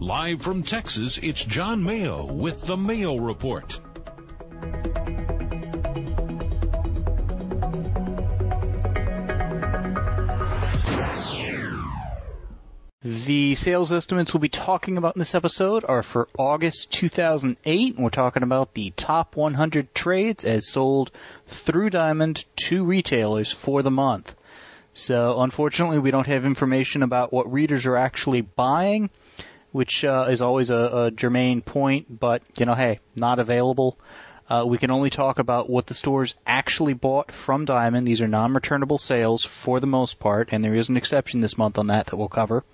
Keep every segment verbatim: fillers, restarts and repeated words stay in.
Live from Texas, it's John Mayo with the Mayo Report. The sales estimates we'll be talking about in this episode are for August two thousand eight, and we're talking about the top one hundred trades as sold through Diamond to retailers for the month. So, unfortunately, we don't have information about what readers are actually buying, which uh, is always a, a germane point, but, you know, hey, not available. Uh, we can only talk about what the stores actually bought from Diamond. These are non-returnable sales for the most part, and there is an exception this month on that that we'll cover.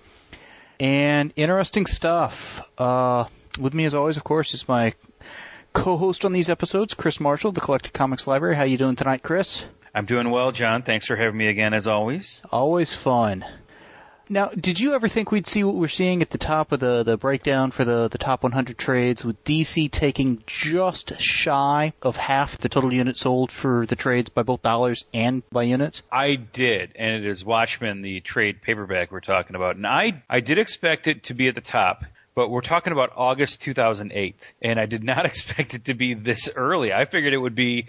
And interesting stuff. Uh, with me, as always, of course, is my co-host on these episodes, Chris Marshall, the Collected Comics Library. How you doing tonight, Chris? I'm doing well, John. Thanks for having me again, as always. Always fun. Now, did you ever think we'd see what we're seeing at the top of the, the breakdown for the, the top one hundred trades, with D C taking just shy of half the total units sold for the trades by both dollars and by units? I did, and it is Watchmen, the trade paperback we're talking about. And I, I did expect it to be at the top, but we're talking about August two thousand eight, and I did not expect it to be this early. I figured it would be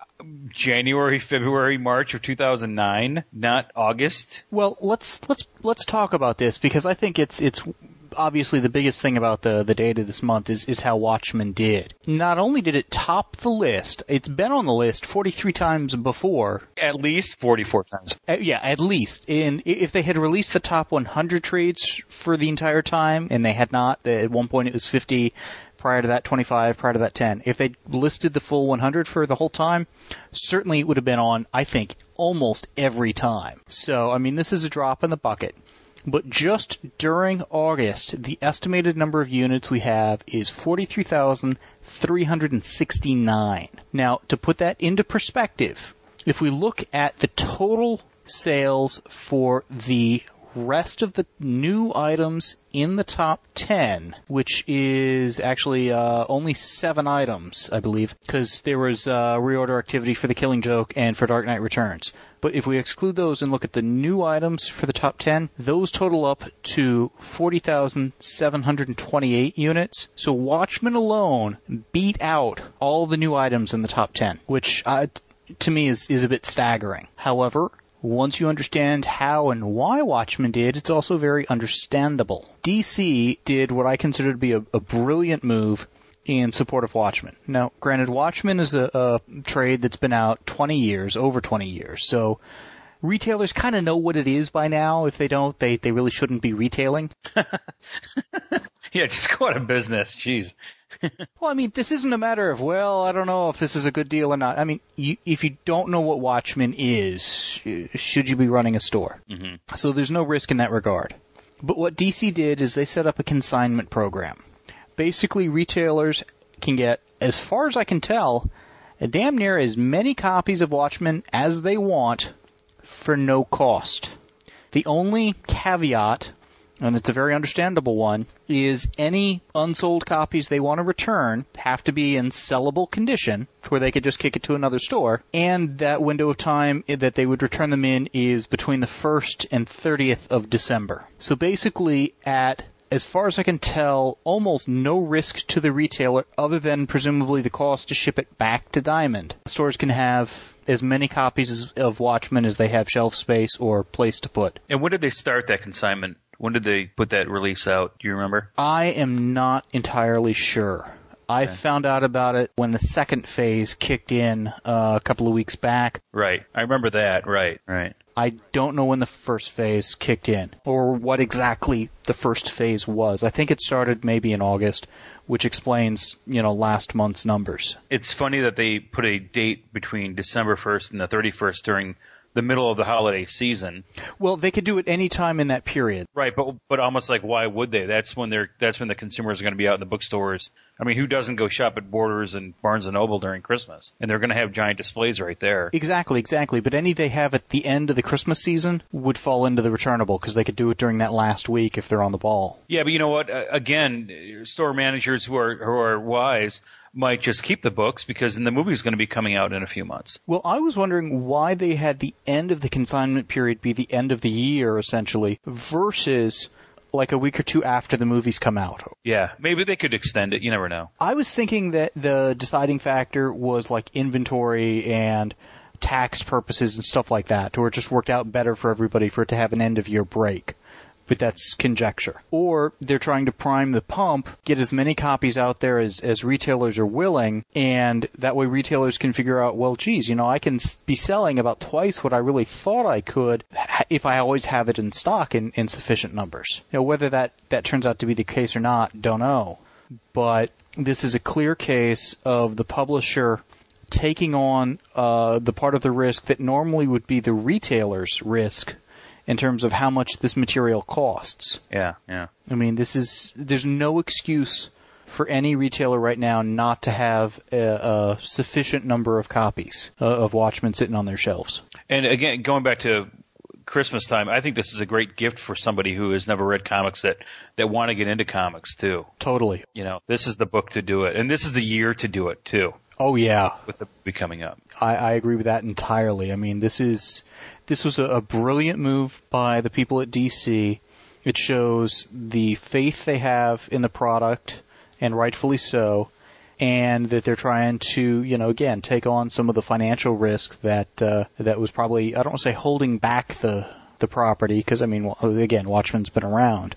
January, February, March of two thousand nine, not August. Well, let's let's let's talk about this, because I think it's it's obviously the biggest thing about the the data this month is is how Watchmen did. Not only did it top the list, it's been on the list forty-three times before. At least forty-four times. Uh, yeah, at least. And if they had released the top one hundred trades for the entire time, and they had not, at one point it was fifty. Prior to that, twenty-five, prior to that, ten. If they listed the full one hundred for the whole time, certainly it would have been on, I think, almost every time. So, I mean, this is a drop in the bucket. But just during August, the estimated number of units we have is forty-three thousand three hundred sixty-nine. Now, to put that into perspective, if we look at the total sales for the rest of the new items in the top ten, which is actually uh, only seven items, I believe, because there was uh, reorder activity for The Killing Joke and for Dark Knight Returns. But if we exclude those and look at the new items for the top ten, those total up to forty thousand seven hundred twenty-eight units. So Watchmen alone beat out all the new items in the top ten, which uh, t- to me is, is a bit staggering. However, once you understand how and why Watchmen did, it's also very understandable. D C did what I consider to be a, a brilliant move in support of Watchmen. Now, granted, Watchmen is a, a trade that's been out twenty years, over twenty years, so retailers kind of know what it is by now. If they don't, they, they really shouldn't be retailing. Yeah, just go out of business. Jeez. Well, I mean, this isn't a matter of, well, I don't know if this is a good deal or not. I mean, you, if you don't know what Watchmen is, should you be running a store? Mm-hmm. So there's no risk in that regard. But what D C did is they set up a consignment program. Basically, retailers can get, as far as I can tell, a damn near as many copies of Watchmen as they want for no cost. The only caveat, and it's a very understandable one, is any unsold copies they want to return have to be in sellable condition, where they could just kick it to another store, and that window of time that they would return them in is between the first and thirtieth of December. So basically, at, as far as I can tell, almost no risk to the retailer other than presumably the cost to ship it back to Diamond. Stores can have as many copies of Watchmen as they have shelf space or place to put. And when did they start that consignment? When did they put that release out? Do you remember? I am not entirely sure. I okay. found out about it when the second phase kicked in uh, a couple of weeks back. Right. I remember that. Right. Right. I don't know when the first phase kicked in or what exactly the first phase was. I think it started maybe in August, which explains, you know, last month's numbers. It's funny that they put a date between December first and the thirty-first during the middle of the holiday season. Well, they could do it any time in that period. Right, but but almost like, why would they? That's when they're that's when the consumers are going to be out in the bookstores. I mean, who doesn't go shop at Borders and Barnes and Noble during Christmas? And they're going to have giant displays right there. Exactly, exactly. But any they have at the end of the Christmas season would fall into the returnable, because they could do it during that last week if they're on the ball. Yeah, but you know what? Uh, again, store managers who are who are wise might just keep the books, because then the movie's going to be coming out in a few months. Well, I was wondering why they had the end of the consignment period be the end of the year, essentially, versus like a week or two after the movies come out. Yeah, maybe they could extend it. You never know. I was thinking that the deciding factor was like inventory and tax purposes and stuff like that, or it just worked out better for everybody for it to have an end-of-year break. But that's conjecture. Or they're trying to prime the pump, get as many copies out there as, as retailers are willing, and that way retailers can figure out, well, geez, you know, I can be selling about twice what I really thought I could if I always have it in stock in, in sufficient numbers. You know, whether that, that turns out to be the case or not, don't know. But this is a clear case of the publisher taking on uh, the part of the risk that normally would be the retailer's risk in terms of how much this material costs. Yeah, yeah. I mean, this is there's no excuse for any retailer right now not to have a, a sufficient number of copies uh, of Watchmen sitting on their shelves. And again, going back to Christmas time, I think this is a great gift for somebody who has never read comics that, that want to get into comics, too. Totally. You know, this is the book to do it. And this is the year to do it, too. Oh, yeah. With the movie coming up. I, I agree with that entirely. I mean, this is this was a, a brilliant move by the people at D C. It shows the faith they have in the product, and rightfully so, and that they're trying to, you know, again, take on some of the financial risk that uh, that was probably, I don't want to say holding back the, the property, because, I mean, again, Watchmen's been around.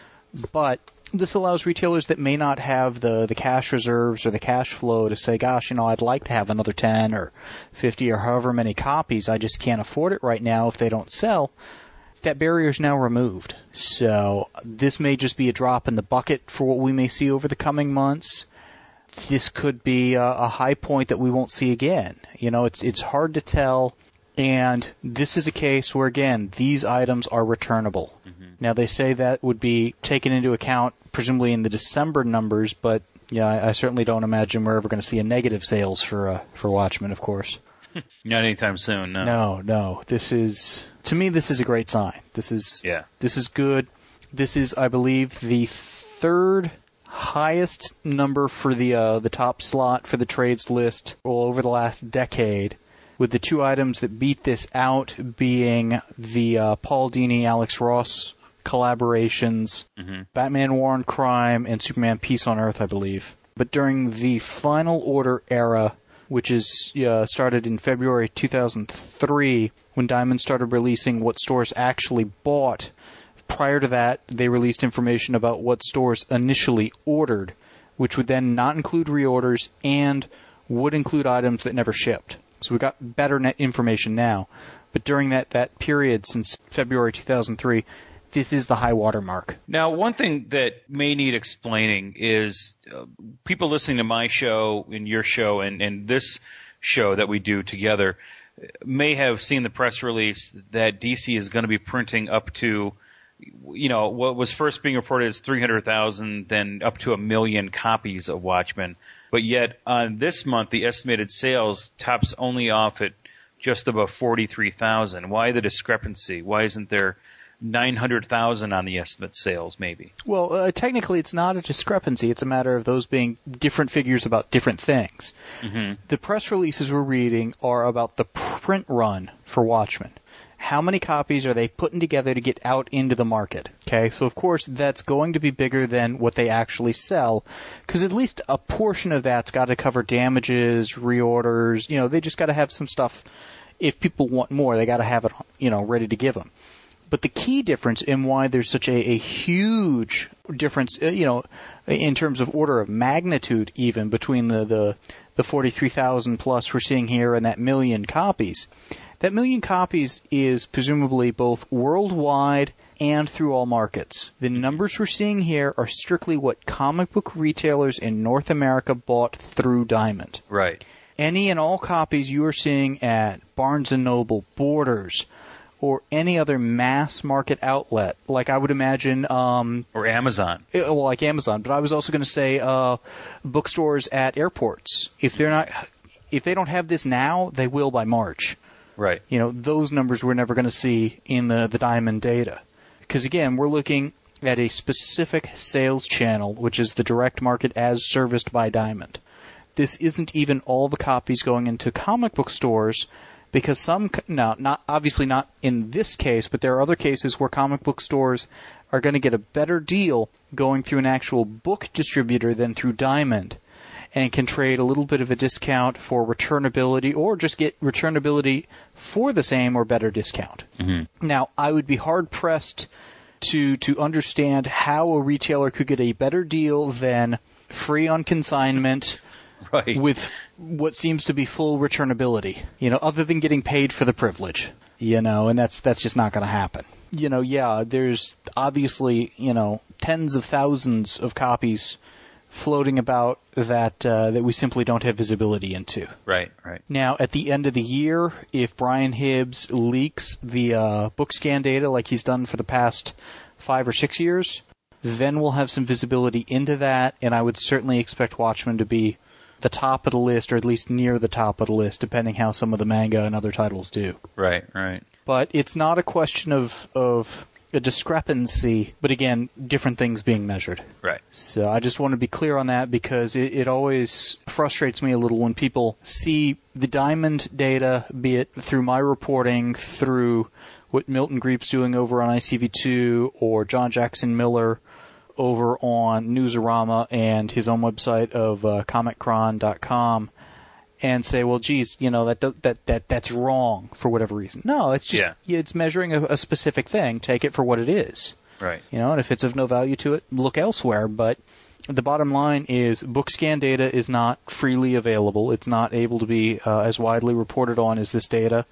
But this allows retailers that may not have the, the cash reserves or the cash flow to say, gosh, you know, I'd like to have another ten or fifty or however many copies. I just can't afford it right now if they don't sell. That barrier is now removed. So this may just be a drop in the bucket for what we may see over the coming months. This could be a, a high point that we won't see again. You know, it's it's hard to tell. And this is a case where, again, these items are returnable. Mm-hmm. Now, they say that would be taken into account, presumably in the December numbers, but yeah, I, I certainly don't imagine we're ever going to see a negative sales for uh, for Watchmen, of course. Not anytime soon, no. No, no. This is, to me, this is a great sign. This is, yeah. This is good. This is, I believe, the third highest number for the uh, the top slot for the trades list well, over the last decade, with the two items that beat this out being the uh, Paul Dini, Alex Ross collaborations, mm-hmm. Batman War on Crime, and Superman Peace on Earth, I believe. But during the Final Order era, which is uh, started in February two thousand three, when Diamond started releasing what stores actually bought. Prior to that, they released information about what stores initially ordered, which would then not include reorders and would include items that never shipped. So we've got better net information now. But during that, that period since February two thousand three, this is the high water mark. Now, one thing that may need explaining is uh, people listening to my show and your show and, and this show that we do together may have seen the press release that D C is going to be printing up to, you know, what was first being reported as three hundred thousand, then up to a million copies of Watchmen. But yet, on this month, the estimated sales tops only off at just above forty-three thousand. Why the discrepancy? Why isn't there nine hundred thousand on the estimate sales, maybe? Well, uh, technically, it's not a discrepancy. It's a matter of those being different figures about different things. Mm-hmm. The press releases we're reading are about the print run for Watchmen. How many copies are they putting together to get out into the market? Okay, so of course that's going to be bigger than what they actually sell, because at least a portion of that's got to cover damages, reorders. You know, they just got to have some stuff. If people want more, they got to have it, you know, ready to give them. But the key difference in why there's such a, a huge difference, you know, in terms of order of magnitude, even between the the, the forty-three thousand plus we're seeing here and that million copies. That million copies is presumably both worldwide and through all markets. The numbers we're seeing here are strictly what comic book retailers in North America bought through Diamond. Right. Any and all copies you are seeing at Barnes and Noble, Borders, or any other mass market outlet, like I would imagine... Um, or Amazon. It, well, like Amazon. But I was also going to say uh, bookstores at airports. If they're not, if they don't have this now, they will by March. Right. You know, those numbers we're never going to see in the, the Diamond data. Because, again, we're looking at a specific sales channel, which is the direct market as serviced by Diamond. This isn't even all the copies going into comic book stores Because some, now, not obviously not in this case, but there are other cases where comic book stores are going to get a better deal going through an actual book distributor than through Diamond, and can trade a little bit of a discount for returnability, or just get returnability for the same or better discount. Mm-hmm. Now, I would be hard-pressed to to understand how a retailer could get a better deal than free on consignment, right, with what seems to be full returnability, you know, other than getting paid for the privilege, you know, and that's that's just not going to happen. You know, yeah, there's obviously, you know, tens of thousands of copies floating about that uh, that we simply don't have visibility into. Right, right. Now, at the end of the year, if Brian Hibbs leaks the uh, book scan data like he's done for the past five or six years, then we'll have some visibility into that, and I would certainly expect Watchmen to be the top of the list, or at least near the top of the list, depending how some of the manga and other titles do. Right, right. But it's not a question of of a discrepancy, but again, different things being measured. Right. So I just want to be clear on that, because it, it always frustrates me a little when people see the Diamond data, be it through my reporting, through what Milton Greep's doing over on I C V two, or John Jackson Miller over on Newsarama and his own website of uh, comic cron dot com, and say, well, geez, you know, that that that that's wrong for whatever reason. No, it's just yeah. it's measuring a, a specific thing. Take it for what it is. Right. You know, and if it's of no value to it, look elsewhere. But the bottom line is, book scan data is not freely available. It's not able to be uh, as widely reported on as this data,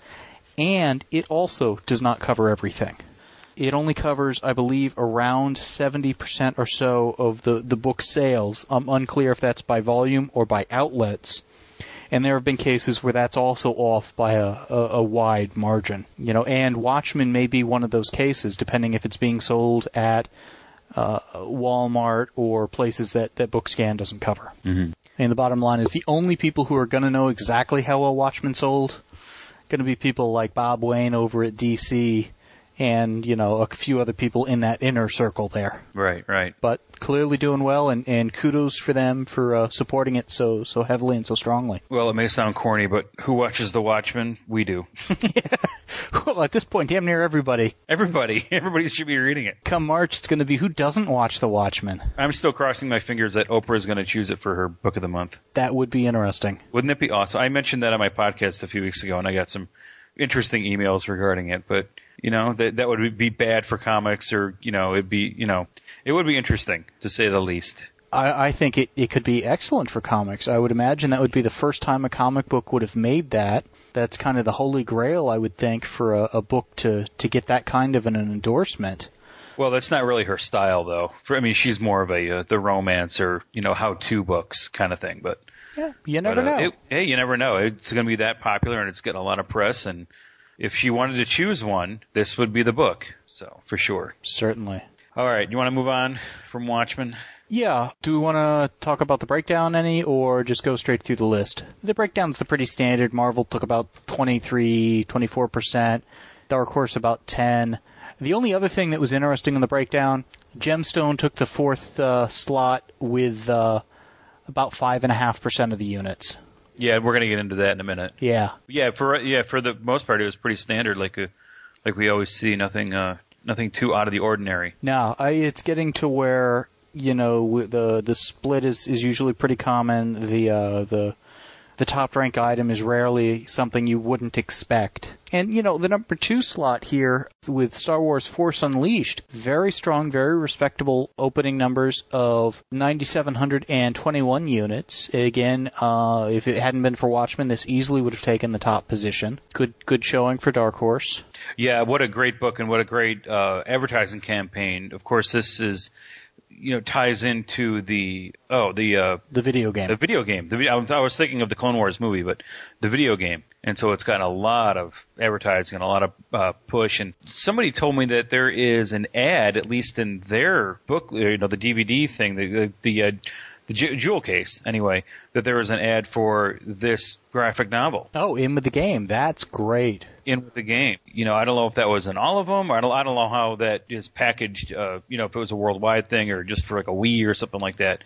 and it also does not cover everything. It only covers, I believe, around seventy percent or so of the, the book sales. I'm unclear if that's by volume or by outlets. And there have been cases where that's also off by a, a, a wide margin. You know, and Watchmen may be one of those cases, depending if it's being sold at uh, Walmart or places that, that BookScan doesn't cover. Mm-hmm. And the bottom line is, the only people who are going to know exactly how well Watchmen sold going to be people like Bob Wayne over at D C, and, you know, a few other people in that inner circle there. Right, right. But clearly doing well, and, and kudos for them for uh, supporting it so so heavily and so strongly. Well, it may sound corny, but who watches The Watchmen? We do. Yeah. Well, at this point, damn near everybody. Everybody. Everybody should be reading it. Come March, it's going to be who doesn't watch The Watchmen. I'm still crossing my fingers that Oprah is going to choose it for her book of the month. That would be interesting. Wouldn't it be awesome? I mentioned that on my podcast a few weeks ago, and I got some interesting emails regarding it, but you know, that that would be bad for comics, or, you know, it'd be, you know, it would be interesting, to say the least. I, I think it, it could be excellent for comics. I would imagine that would be the first time a comic book would have made that. That's kind of the holy grail, I would think, for a, a book to, to get that kind of an, an endorsement. Well, that's not really her style, though. For, I mean, she's more of a uh, the romance or, you know, how-to books kind of thing. But yeah, you never but, uh, know. It, hey, you never know. It's going to be that popular, and it's getting a lot of press, and if she wanted to choose one, this would be the book. So, for sure. Certainly. All right. You want to move on from Watchmen? Yeah. Do we want to talk about the breakdown any, or just go straight through the list? The breakdown's the pretty standard. Marvel took about twenty-three, twenty-four percent. Dark Horse about ten. The only other thing that was interesting in the breakdown, Gemstone took the fourth uh, slot with uh, about five point five percent of the units. Yeah, we're going to get into that in a minute. Yeah. Yeah, for yeah, for the most part, it was pretty standard, like a, like we always see. Nothing, uh, nothing too out of the ordinary. No, I, it's getting to where, you know, the the split is, is usually pretty common. The uh, the the top rank item is rarely something you wouldn't expect. And, you know, the number two slot here with Star Wars Force Unleashed, very strong, very respectable opening numbers of nine thousand seven hundred twenty-one units. Again, uh, if it hadn't been for Watchmen, this easily would have taken the top position. Good good showing for Dark Horse. Yeah, what a great book and what a great uh, advertising campaign. Of course, this is, you know, ties into the oh the uh, the video game. The video game. The, I was thinking of the Clone Wars movie, but the video game, and so it's got a lot of advertising and a lot of uh, push. And somebody told me that there is an ad, at least in their book, you know, the D V D thing, the the, the uh, the jewel case, anyway, that there was an ad for this graphic novel. Oh, in with the game. That's great. In with the game. You know, I don't know if that was in all of them, or I don't, I don't know how that is packaged, uh, you know, if it was a worldwide thing or just for like a Wii or something like that.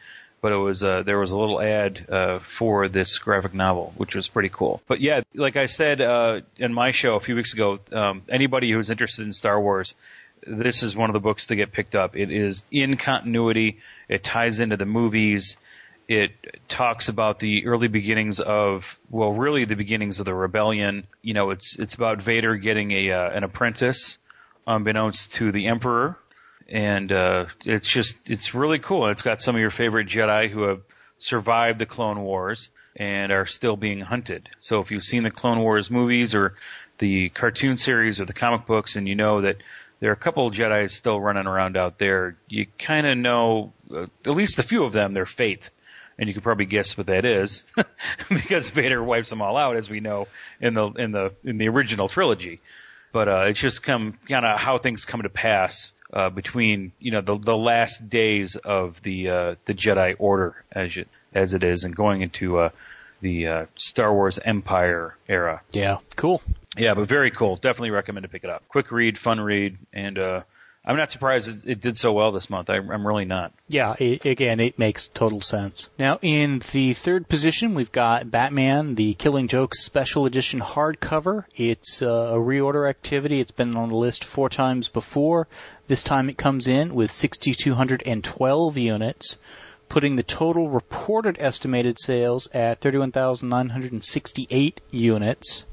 but it was uh, there was a little ad uh, for this graphic novel, which was pretty cool. But yeah, like I said uh, in my show a few weeks ago, um, anybody who's interested in Star Wars, this is one of the books to get picked up. It is in continuity. It ties into the movies. It talks about the early beginnings of, well, really the beginnings of the rebellion. You know, it's it's about Vader getting a uh, an apprentice, unbeknownst to the Emperor, and uh, it's just it's really cool. It's got some of your favorite Jedi who have survived the Clone Wars and are still being hunted. So if you've seen the Clone Wars movies or the cartoon series or the comic books, and you know that there are a couple of Jedi still running around out there, you kind of know, uh, at least a few of them, their fate. And you can probably guess what that is, because Vader wipes them all out, as we know in the in the in the original trilogy. But uh, it's just come kind of how things come to pass uh, between you know the the last days of the uh, the Jedi Order as it as it is, and going into uh, the uh, Star Wars Empire era. Yeah, cool. Yeah, but very cool. Definitely recommend to pick it up. Quick read, fun read, and uh, I'm not surprised it, it did so well this month. I, I'm really not. Yeah, it, again, it makes total sense. Now, in the third position, we've got Batman, the Killing Joke Special Edition hardcover. It's uh, a reorder activity. It's been on the list four times before. This time it comes in with six thousand two hundred twelve units, putting the total reported estimated sales at thirty-one thousand nine hundred sixty-eight units.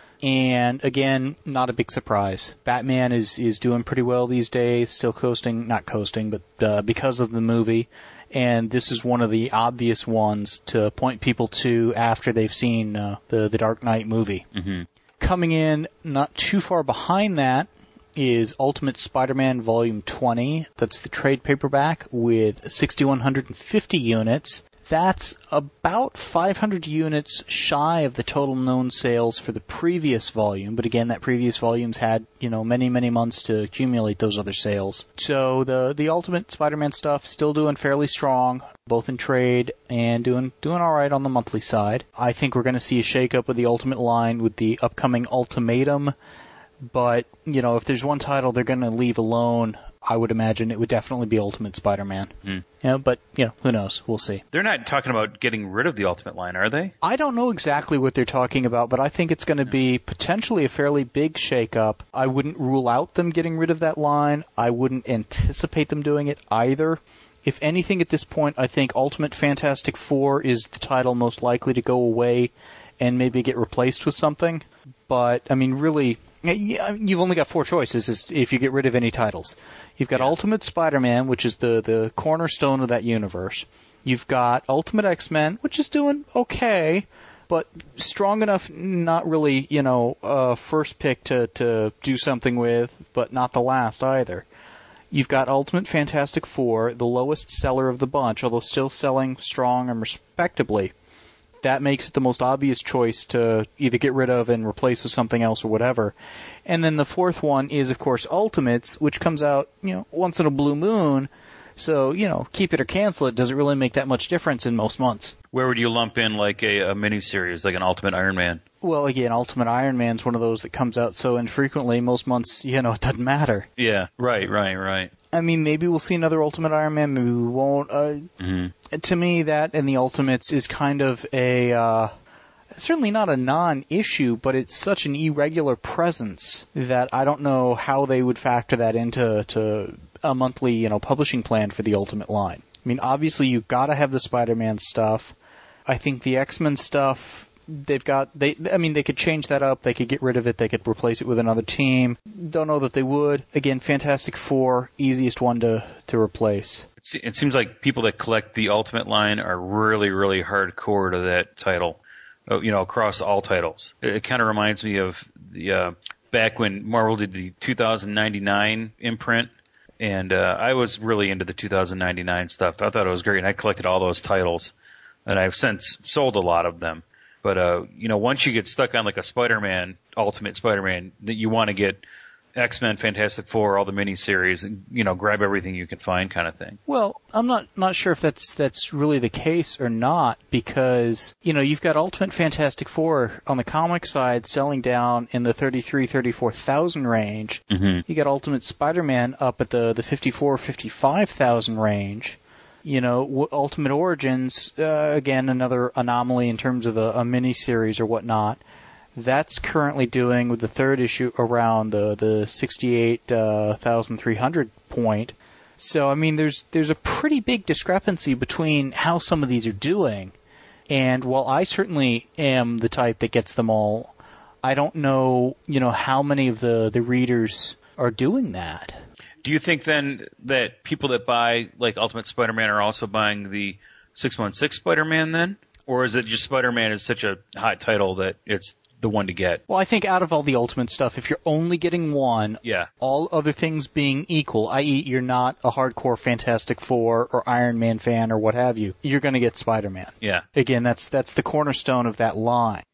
And again, not a big surprise. Batman is, is doing pretty well these days, still coasting, not coasting, but uh, because of the movie. And this is one of the obvious ones to point people to after they've seen uh, the, the Dark Knight movie. Mm-hmm. Coming in not too far behind that is Ultimate Spider-Man Volume twenty. That's the trade paperback with six thousand one hundred fifty units. That's about five hundred units shy of the total known sales for the previous volume. But again, that previous volume's had, you know, many, many months to accumulate those other sales. So the the Ultimate Spider-Man stuff still doing fairly strong, both in trade and doing doing all right on the monthly side. I think we're going to see a shakeup with the Ultimate line with the upcoming Ultimatum. But, you know, if there's one title they're going to leave alone, I would imagine it would definitely be Ultimate Spider-Man. Mm. You know, but, you know, who knows? We'll see. They're not talking about getting rid of the Ultimate line, are they? I don't know exactly what they're talking about, but I think it's going to be potentially a fairly big shakeup. I wouldn't rule out them getting rid of that line. I wouldn't anticipate them doing it either. If anything, at this point, I think Ultimate Fantastic Four is the title most likely to go away and maybe get replaced with something. But, I mean, really, you've only got four choices if you get rid of any titles. You've got yeah. Ultimate Spider-Man, which is the, the cornerstone of that universe. You've got Ultimate X-Men, which is doing okay, but strong enough, not really, you know, uh, first pick to, to do something with, but not the last either. You've got Ultimate Fantastic Four, the lowest seller of the bunch, although still selling strong and respectably. That makes it the most obvious choice to either get rid of and replace with something else or whatever. And then the fourth one is, of course, Ultimates, which comes out, you know, once in a blue moon. So, you know, keep it or cancel it doesn't really make that much difference in most months. Where would you lump in like a, a miniseries, like an Ultimate Iron Man? Well, again, Ultimate Iron Man's one of those that comes out so infrequently, most months, you know, it doesn't matter. Yeah, right, right, right. I mean, maybe we'll see another Ultimate Iron Man, maybe we won't. Uh, mm-hmm. To me, that and the Ultimates is kind of a, uh, certainly not a non-issue, but it's such an irregular presence that I don't know how they would factor that into to a monthly, you know, publishing plan for the Ultimate line. I mean, obviously you've got to have the Spider-Man stuff. I think the X-Men stuff, they've got, they, I mean, they could change that up. They could get rid of it. They could replace it with another team. Don't know that they would. Again, Fantastic Four, easiest one to, to replace. It seems like people that collect the Ultimate line are really, really hardcore to that title, you know, across all titles. It, it kind of reminds me of the uh, back when Marvel did the two thousand ninety-nine imprint. And uh, I was really into the two thousand ninety-nine stuff. I thought it was great, and I collected all those titles. And I've since sold a lot of them. But, uh, you know, once you get stuck on like a Spider-Man, Ultimate Spider-Man, that you want to get X-Men, Fantastic Four, all the miniseries, and, you know, grab everything you can find kind of thing. Well, I'm not not sure if that's that's really the case or not, because, you know, you've got Ultimate Fantastic Four on the comic side selling down in the thirty-three, thirty-four thousand range. Mm-hmm. You got Ultimate Spider-Man up at the, the fifty-four, fifty-five thousand range. You know, Ultimate Origins, uh, again, another anomaly in terms of a, a mini-series or whatnot. That's currently doing, with the third issue, around the, the sixty-eight thousand three hundred point. So, I mean, there's there's a pretty big discrepancy between how some of these are doing. And while I certainly am the type that gets them all, I don't know, you know, how many of the, the readers are doing that. Do you think then that people that buy like Ultimate Spider-Man are also buying the six one six Spider-Man then? Or is it just Spider-Man is such a hot title that it's the one to get? Well, I think out of all the Ultimate stuff, if you're only getting one, yeah. all other things being equal, that is you're not a hardcore Fantastic Four or Iron Man fan or what have you, you're going to get Spider-Man. Yeah. Again, that's that's the cornerstone of that line,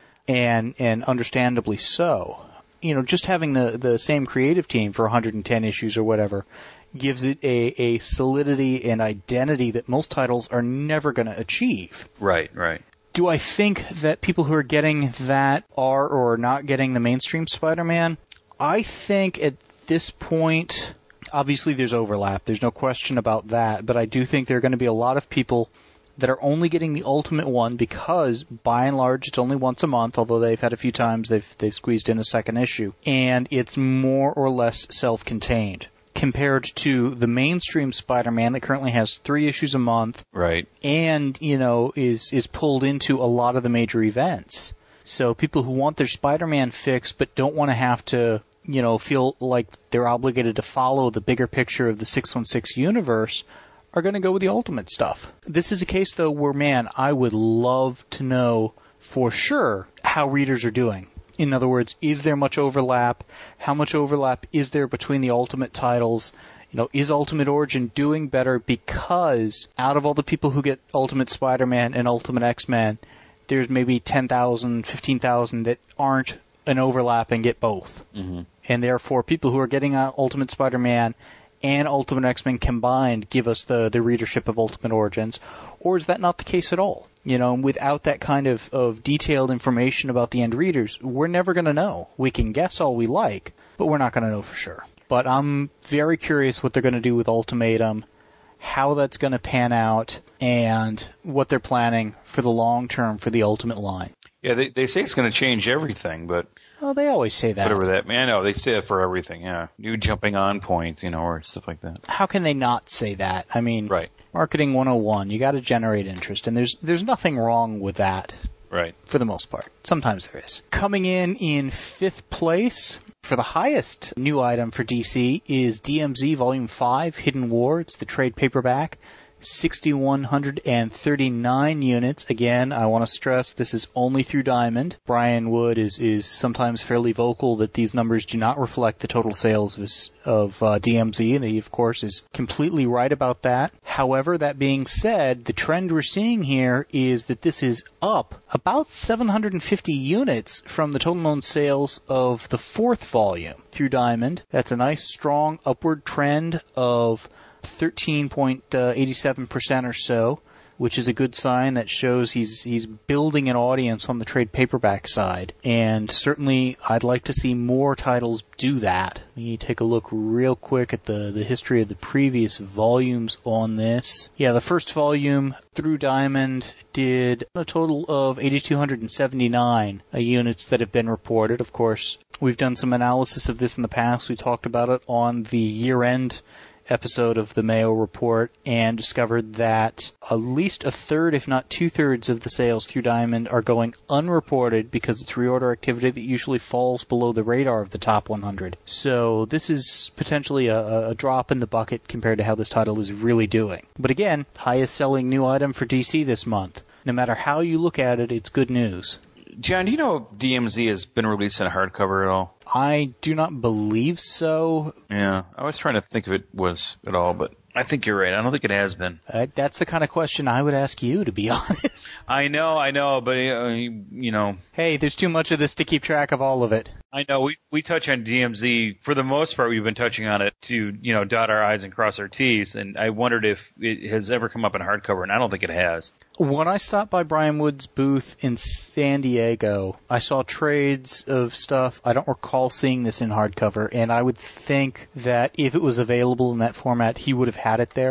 and and understandably so. You know, just having the, the same creative team for one hundred ten issues or whatever gives it a, a solidity and identity that most titles are never going to achieve. Right, right. Do I think that people who are getting that are or are not getting the mainstream Spider-Man? I think at this point, obviously there's overlap. There's no question about that. But I do think there are going to be a lot of people that are only getting the Ultimate one because, by and large, it's only once a month, although they've had a few times they've they've squeezed in a second issue. And it's more or less self-contained compared to the mainstream Spider-Man that currently has three issues a month. Right. And, you know, is is pulled into a lot of the major events. So people who want their Spider-Man fix but don't want to have to, you know, feel like they're obligated to follow the bigger picture of the six one six universe are going to go with the Ultimate stuff. This is a case, though, where, man, I would love to know for sure how readers are doing. In other words, is there much overlap? How much overlap is there between the Ultimate titles? You know, is Ultimate Origin doing better because out of all the people who get Ultimate Spider-Man and Ultimate X-Men, there's maybe ten thousand, fifteen thousand that aren't an overlap and get both. Mm-hmm. And therefore, people who are getting Ultimate Spider-Man and Ultimate X-Men combined give us the, the readership of Ultimate Origins? Or is that not the case at all? You know, without that kind of, of detailed information about the end readers, we're never going to know. We can guess all we like, but we're not going to know for sure. But I'm very curious what they're going to do with Ultimatum, how that's going to pan out, and what they're planning for the long term for the Ultimate line. Yeah, they they say it's going to change everything, but... Oh, they always say that. Whatever that... I know, they say that for everything, yeah. New jumping on points, you know, or stuff like that. How can they not say that? I mean, right. Marketing one oh one, you got to generate interest, and there's there's nothing wrong with that. Right. For the most part. Sometimes there is. Coming in in fifth place for the highest new item for D C is D M Z Volume five, Hidden War. It's the trade paperback. six thousand one hundred thirty-nine units. Again, I want to stress this is only through Diamond. Brian Wood is, is sometimes fairly vocal that these numbers do not reflect the total sales of, his, of uh, D M Z, and he, of course, is completely right about that. However, that being said, the trend we're seeing here is that this is up about seven hundred fifty units from the total known sales of the fourth volume through Diamond. That's a nice, strong upward trend of thirteen point eight seven percent or so, which is a good sign that shows he's he's building an audience on the trade paperback side. And certainly I'd like to see more titles do that. Let me take a look real quick at the, the history of the previous volumes on this. Yeah, the first volume through Diamond did a total of eight thousand two hundred seventy-nine uh, units that have been reported. Of course, we've done some analysis of this in the past. We talked about it on the year-end episode of the Mayo Report and discovered that at least a third, if not two-thirds of the sales through Diamond are going unreported because it's reorder activity that usually falls below the radar of the top one hundred. So this is potentially a, a drop in the bucket compared to how this title is really doing. But again, highest selling new item for D C this month. No matter how you look at it, it's good news. John, do you know if D M Z has been released in a hardcover at all? I do not believe so. Yeah, I was trying to think if it was at all, but I think you're right. I don't think it has been. Uh, that's the kind of question I would ask you, to be honest. I know, I know, but, uh, you know. Hey, there's too much of this to keep track of all of it. I know. We we touch on D M Z. For the most part, we've been touching on it to, you know, dot our I's and cross our T's, and I wondered if it has ever come up in hardcover, and I don't think it has. When I stopped by Brian Wood's booth in San Diego, I saw trades of stuff. I don't recall seeing this in hardcover, and I would think that if it was available in that format, he would have had it there.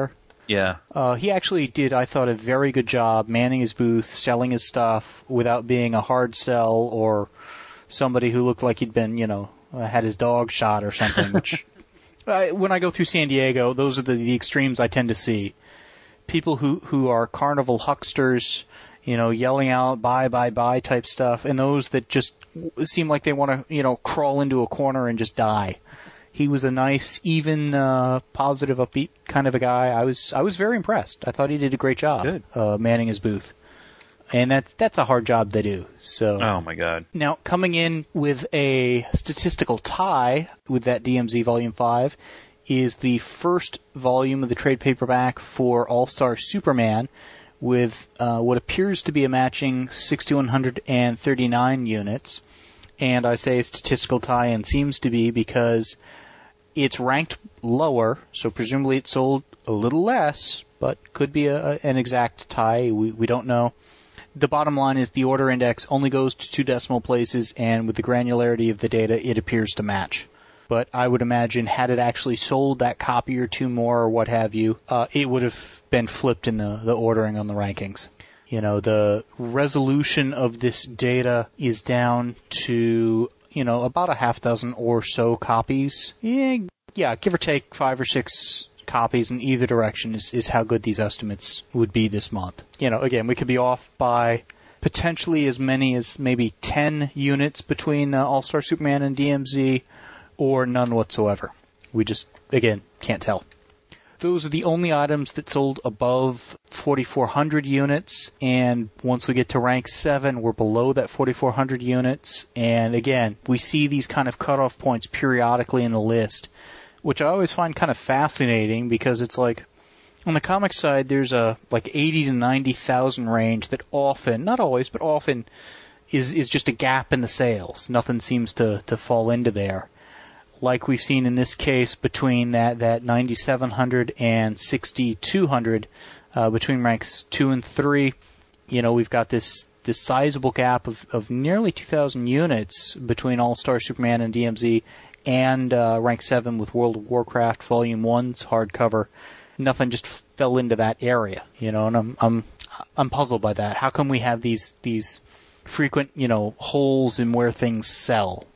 Yeah. Uh, he actually did, I thought, a very good job manning his booth, selling his stuff without being a hard sell or somebody who looked like he'd been, you know, uh, had his dog shot or something. Which, uh, when I go through San Diego, those are the, the extremes I tend to see. People who, who are carnival hucksters, you know, yelling out buy, buy, buy type stuff, and those that just seem like they want to, you know, crawl into a corner and just die. He was a nice, even, uh, positive, upbeat kind of a guy. I was I was very impressed. I thought he did a great job uh, manning his booth. And that's that's a hard job to do. So oh my God. Now coming in with a statistical tie with that D M Z Volume Five is the first volume of the trade paperback for All-Star Superman, with uh, what appears to be a matching six thousand one hundred thirty-nine units. And I say statistical tie and seems to be because it's ranked lower, so presumably it sold a little less, but could be a, an exact tie. We, we don't know. The bottom line is the order index only goes to two decimal places, and with the granularity of the data, it appears to match. But I would imagine had it actually sold that copy or two more or what have you, uh, it would have been flipped in the, the ordering on the rankings. You know, the resolution of this data is down to, you know, about a half dozen or so copies. Yeah, yeah, give or take five or six copies in either direction is, is how good these estimates would be this month. You know, again, we could be off by potentially as many as maybe ten units between uh, All-Star Superman and D M Z, or none whatsoever. We just, again, can't tell. Those are the only items that sold above forty-four hundred units, and once we get to rank seven, we're below that forty-four hundred units. And again, we see these kind of cutoff points periodically in the list, which I always find kind of fascinating because it's like, on the comic side, there's a like eighty to ninety thousand range that often, not always, but often is is just a gap in the sales. Nothing seems to, to fall into there. Like we've seen in this case between that, that ninety-seven hundred and sixty-two hundred, uh, between ranks two and three, you know, we've got this, this sizable gap of, of nearly two thousand units between All-Star Superman and D M Z and uh, rank seven with World of Warcraft Volume one's hardcover. Nothing just fell into that area, you know, and I'm I'm I'm puzzled by that. How come we have these these frequent, you know, holes in where things sell?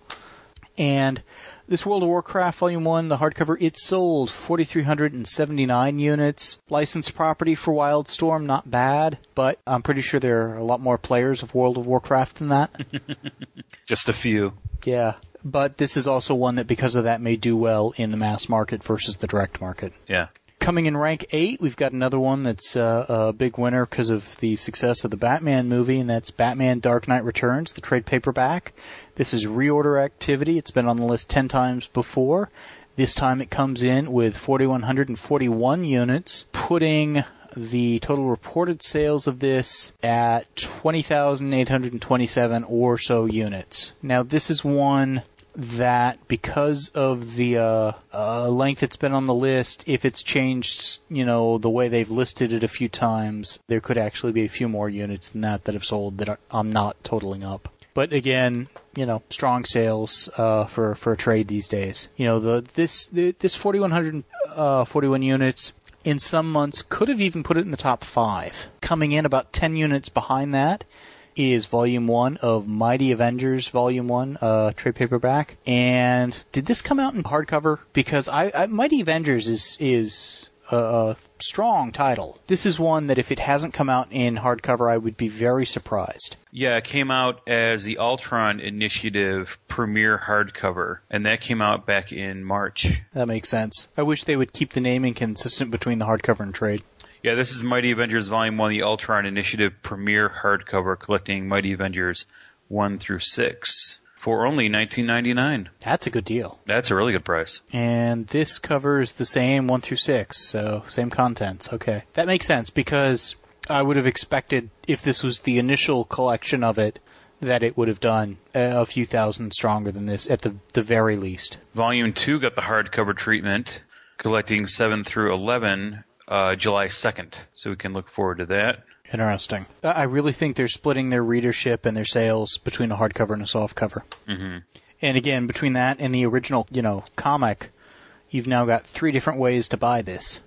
And this World of Warcraft Volume one, the hardcover, it sold four thousand three hundred seventy-nine units. Licensed property for Wildstorm, not bad, but I'm pretty sure there are a lot more players of World of Warcraft than that. Just a few. Yeah, but this is also one that because of that may do well in the mass market versus the direct market. Yeah. Coming in rank eight, we've got another one that's uh, a big winner because of the success of the Batman movie, and that's Batman Dark Knight Returns, the trade paperback. This is reorder activity. It's been on the list ten times before. This time it comes in with four thousand one hundred forty-one units, putting the total reported sales of this at twenty thousand eight hundred twenty-seven or so units. Now, this is one that because of the uh, uh, length it's been on the list, if it's changed, you know, the way they've listed it a few times, there could actually be a few more units than that that have sold that are, I'm not totaling up. But again, you know, strong sales uh, for for a trade these days. You know, the this the, this four thousand one hundred forty-one units in some months could have even put it in the top five. Coming in about ten units behind that is Volume one of Mighty Avengers Volume one, uh, trade paperback. And did this come out in hardcover? Because I, I Mighty Avengers is is a, a strong title. This is one that if it hasn't come out in hardcover, I would be very surprised. Yeah, it came out as the Ultron Initiative premiere hardcover, and that came out back in March. That makes sense. I wish they would keep the naming consistent between the hardcover and trade. Yeah, this is Mighty Avengers Volume one, the Ultron Initiative premiere hardcover, collecting Mighty Avengers one through six for only nineteen ninety-nine dollars. That's a good deal. That's a really good price. And this covers the same one through six, so same contents. Okay. That makes sense, because I would have expected, if this was the initial collection of it, that it would have done a few thousand stronger than this, at the, the very least. Volume two got the hardcover treatment, collecting seven through eleven, Uh, July second, so we can look forward to that. Interesting. I really think they're splitting their readership and their sales between a hardcover and a softcover. Mm-hmm. And again, between that and the original, you know, comic, you've now got three different ways to buy this.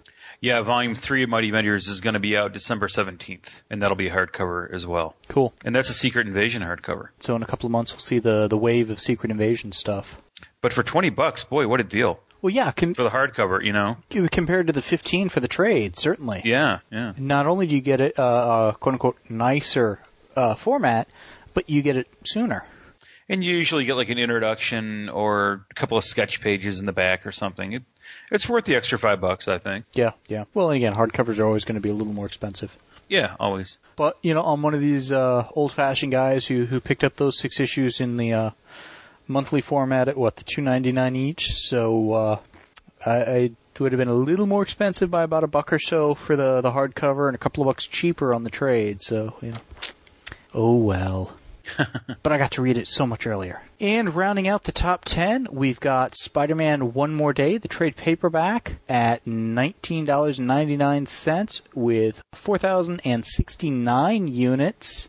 Yeah, Volume three of Mighty Avengers is going to be out December seventeenth, and that'll be a hardcover as well. Cool. And that's a Secret Invasion hardcover. So in a couple of months, we'll see the, the wave of Secret Invasion stuff. But for twenty bucks, boy, what a deal. Well, yeah. Com- for the hardcover, you know. Compared to the fifteen for the trade, certainly. Yeah, yeah. Not only do you get it, uh, a quote-unquote nicer uh, format, but you get it sooner. And you usually get like an introduction or a couple of sketch pages in the back or something. It, it's worth the extra five bucks, I think. Yeah, yeah. Well, and again, hardcovers are always going to be a little more expensive. Yeah, always. But, you know, I'm one of these uh, old-fashioned guys who, who picked up those six issues in the uh, monthly format at, what, the two ninety-nine each. So uh, I, I would have been a little more expensive by about a buck or so for the, the hardcover and a couple of bucks cheaper on the trade. So, you know, oh well. But I got to read it so much earlier. And rounding out the top ten, we've got Spider-Man One More Day, the trade paperback, at nineteen ninety-nine with four thousand sixty-nine units.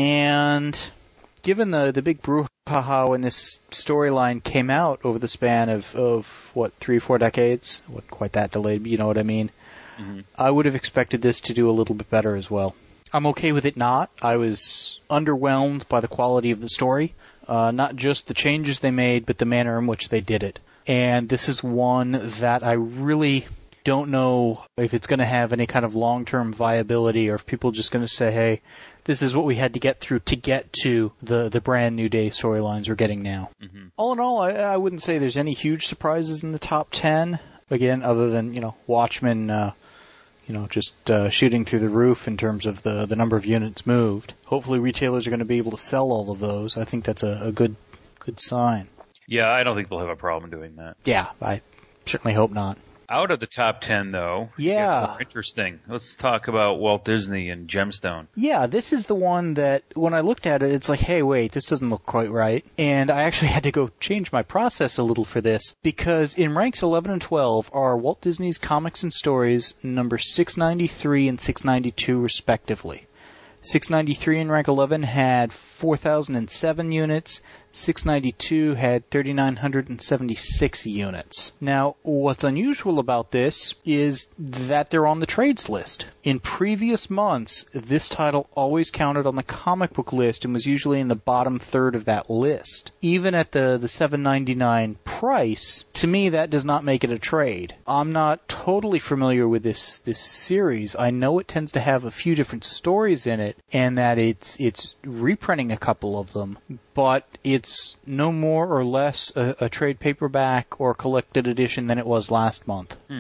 And given the, the big brouhaha when this storyline came out over the span of, of, what, three, four decades? Wasn't quite that delayed, but you know what I mean. Mm-hmm. I would have expected this to do a little bit better as well. I'm okay with it not. I was underwhelmed by the quality of the story. Uh, not just the changes they made, but the manner in which they did it. And this is one that I really don't know if it's going to have any kind of long-term viability or if people are just going to say, hey, this is what we had to get through to get to the, the brand new day storylines we're getting now. Mm-hmm. All in all, I, I wouldn't say there's any huge surprises in the top ten. Again, other than, you know, Watchmen, uh, you know, just uh, shooting through the roof in terms of the, the number of units moved. Hopefully retailers are going to be able to sell all of those. I think that's a, a good good sign. Yeah, I don't think they'll have a problem doing that. Yeah, I certainly hope not. Out of the top ten, though, yeah, it's more interesting. Let's talk about Walt Disney and Gemstone. Yeah, this is the one that when I looked at it, it's like, hey, wait, this doesn't look quite right. And I actually had to go change my process a little for this because in ranks eleven and twelve are Walt Disney's Comics and Stories number six ninety-three and six ninety-two, respectively. six ninety-three in rank eleven had four thousand seven units. six ninety-two had three thousand nine hundred seventy-six units. Now, what's unusual about this is that they're on the trades list. In previous months, this title always counted on the comic book list and was usually in the bottom third of that list. Even at the, the seven ninety-nine price, to me that does not make it a trade. I'm not totally familiar with this, this series. I know it tends to have a few different stories in it and that it's it's reprinting a couple of them, but it's no more or less a, a trade paperback or collected edition than it was last month. Hmm.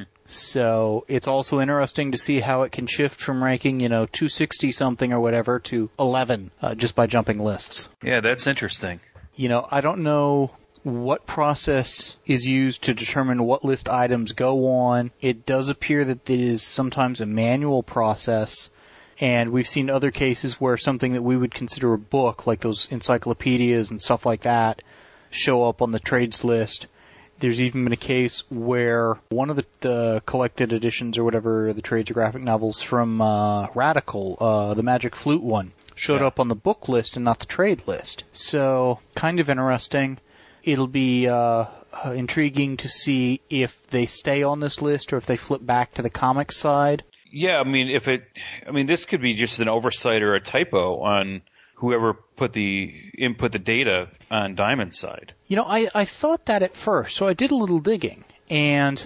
So it's also interesting to see how it can shift from ranking, you know, two sixty something or whatever to eleven uh, just by jumping lists. Yeah, that's interesting. You know, I don't know what process is used to determine what list items go on. It does appear that it is sometimes a manual process. And we've seen other cases where something that we would consider a book, like those encyclopedias and stuff like that, show up on the trades list. There's even been a case where one of the, the collected editions or whatever, the trades or graphic novels from uh, Radical, uh, the Magic Flute one, showed yeah. up on the book list and not the trade list. So, kind of interesting. It'll be uh, intriguing to see if they stay on this list or if they flip back to the comic side. Yeah, I mean, if it, I mean, this could be just an oversight or a typo on whoever put the input the data on Diamond's side. You know, I, I thought that at first, so I did a little digging, and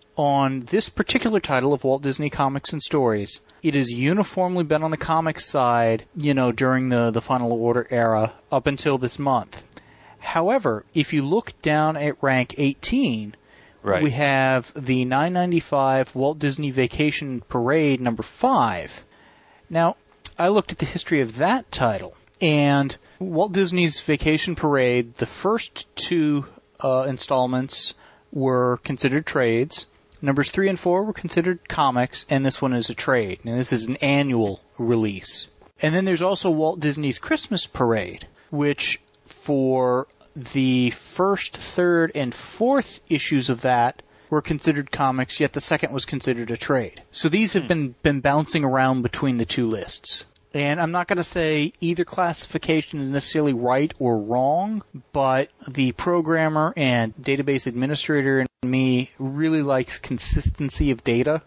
on this particular title of Walt Disney Comics and Stories, it has uniformly been on the comics side, you know, during the the Final Order era up until this month. However, if you look down at rank eighteen. Right. We have the nine ninety-five Walt Disney Vacation Parade number five. Now, I looked at the history of that title, and Walt Disney's Vacation Parade, the first two uh, installments were considered trades. Numbers three and four were considered comics, and this one is a trade. And this is an annual release. And then there's also Walt Disney's Christmas Parade, which for the first, third, and fourth issues of that were considered comics, yet the second was considered a trade. So these have hmm. been, been bouncing around between the two lists. And I'm not going to say either classification is necessarily right or wrong, but the programmer and database administrator in me really likes consistency of data.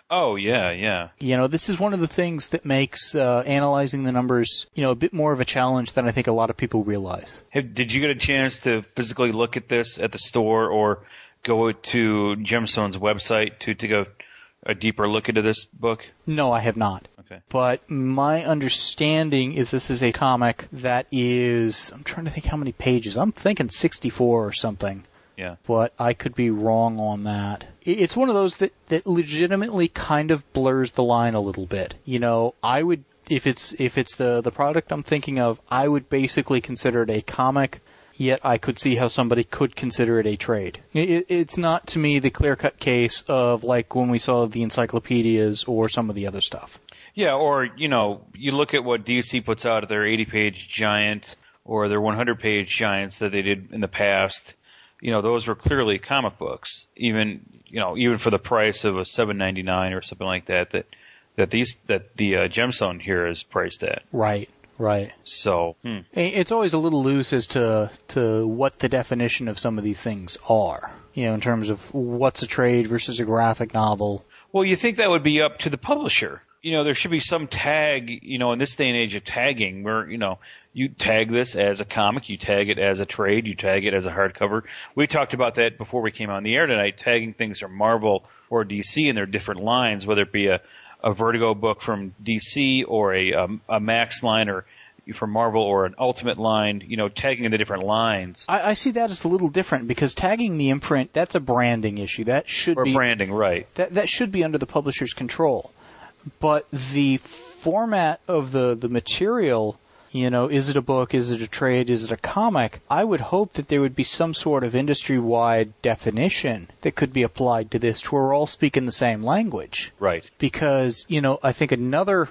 Oh, yeah, yeah. You know, this is one of the things that makes uh, analyzing the numbers, you know, a bit more of a challenge than I think a lot of people realize. Have, did you get a chance to physically look at this at the store or go to Gemstone's website to take a, a deeper look into this book? No, I have not. Okay. But my understanding is this is a comic that is, I'm trying to think how many pages. I'm thinking sixty-four or something. Yeah. But I could be wrong on that. It's one of those that, that legitimately kind of blurs the line a little bit. You know, I would, if it's if it's the, the product I'm thinking of, I would basically consider it a comic, yet I could see how somebody could consider it a trade. It, it's not, to me, the clear-cut case of, like, when we saw the encyclopedias or some of the other stuff. Yeah, or, you know, you look at what D C puts out at their eighty-page giant or their one hundred page giants that they did in the past. You know, those were clearly comic books, even, you know, even for the price of a seven ninety-nine or something like that, that, that these, that the uh, Gemstone here is priced at. Right, right. So, hmm. It's always a little loose as to, to what the definition of some of these things are, you know, in terms of what's a trade versus a graphic novel. Well, you think that would be up to the publisher. You know, there should be some tag, you know, in this day and age of tagging where, you know, you tag this as a comic, you tag it as a trade, you tag it as a hardcover. We talked about that before we came on the air tonight, tagging things from Marvel or D C in their different lines, whether it be a, a Vertigo book from D C or a, a, a Max line or from Marvel or an Ultimate line, you know, tagging in the different lines. I, I see that as a little different because tagging the imprint, that's a branding issue. That should or be... Or branding, right. That, that should be under the publisher's control. But the format of the, the material, you know, is it a book, is it a trade, is it a comic? I would hope that there would be some sort of industry-wide definition that could be applied to this to where we're all speaking the same language. Right. Because, you know, I think another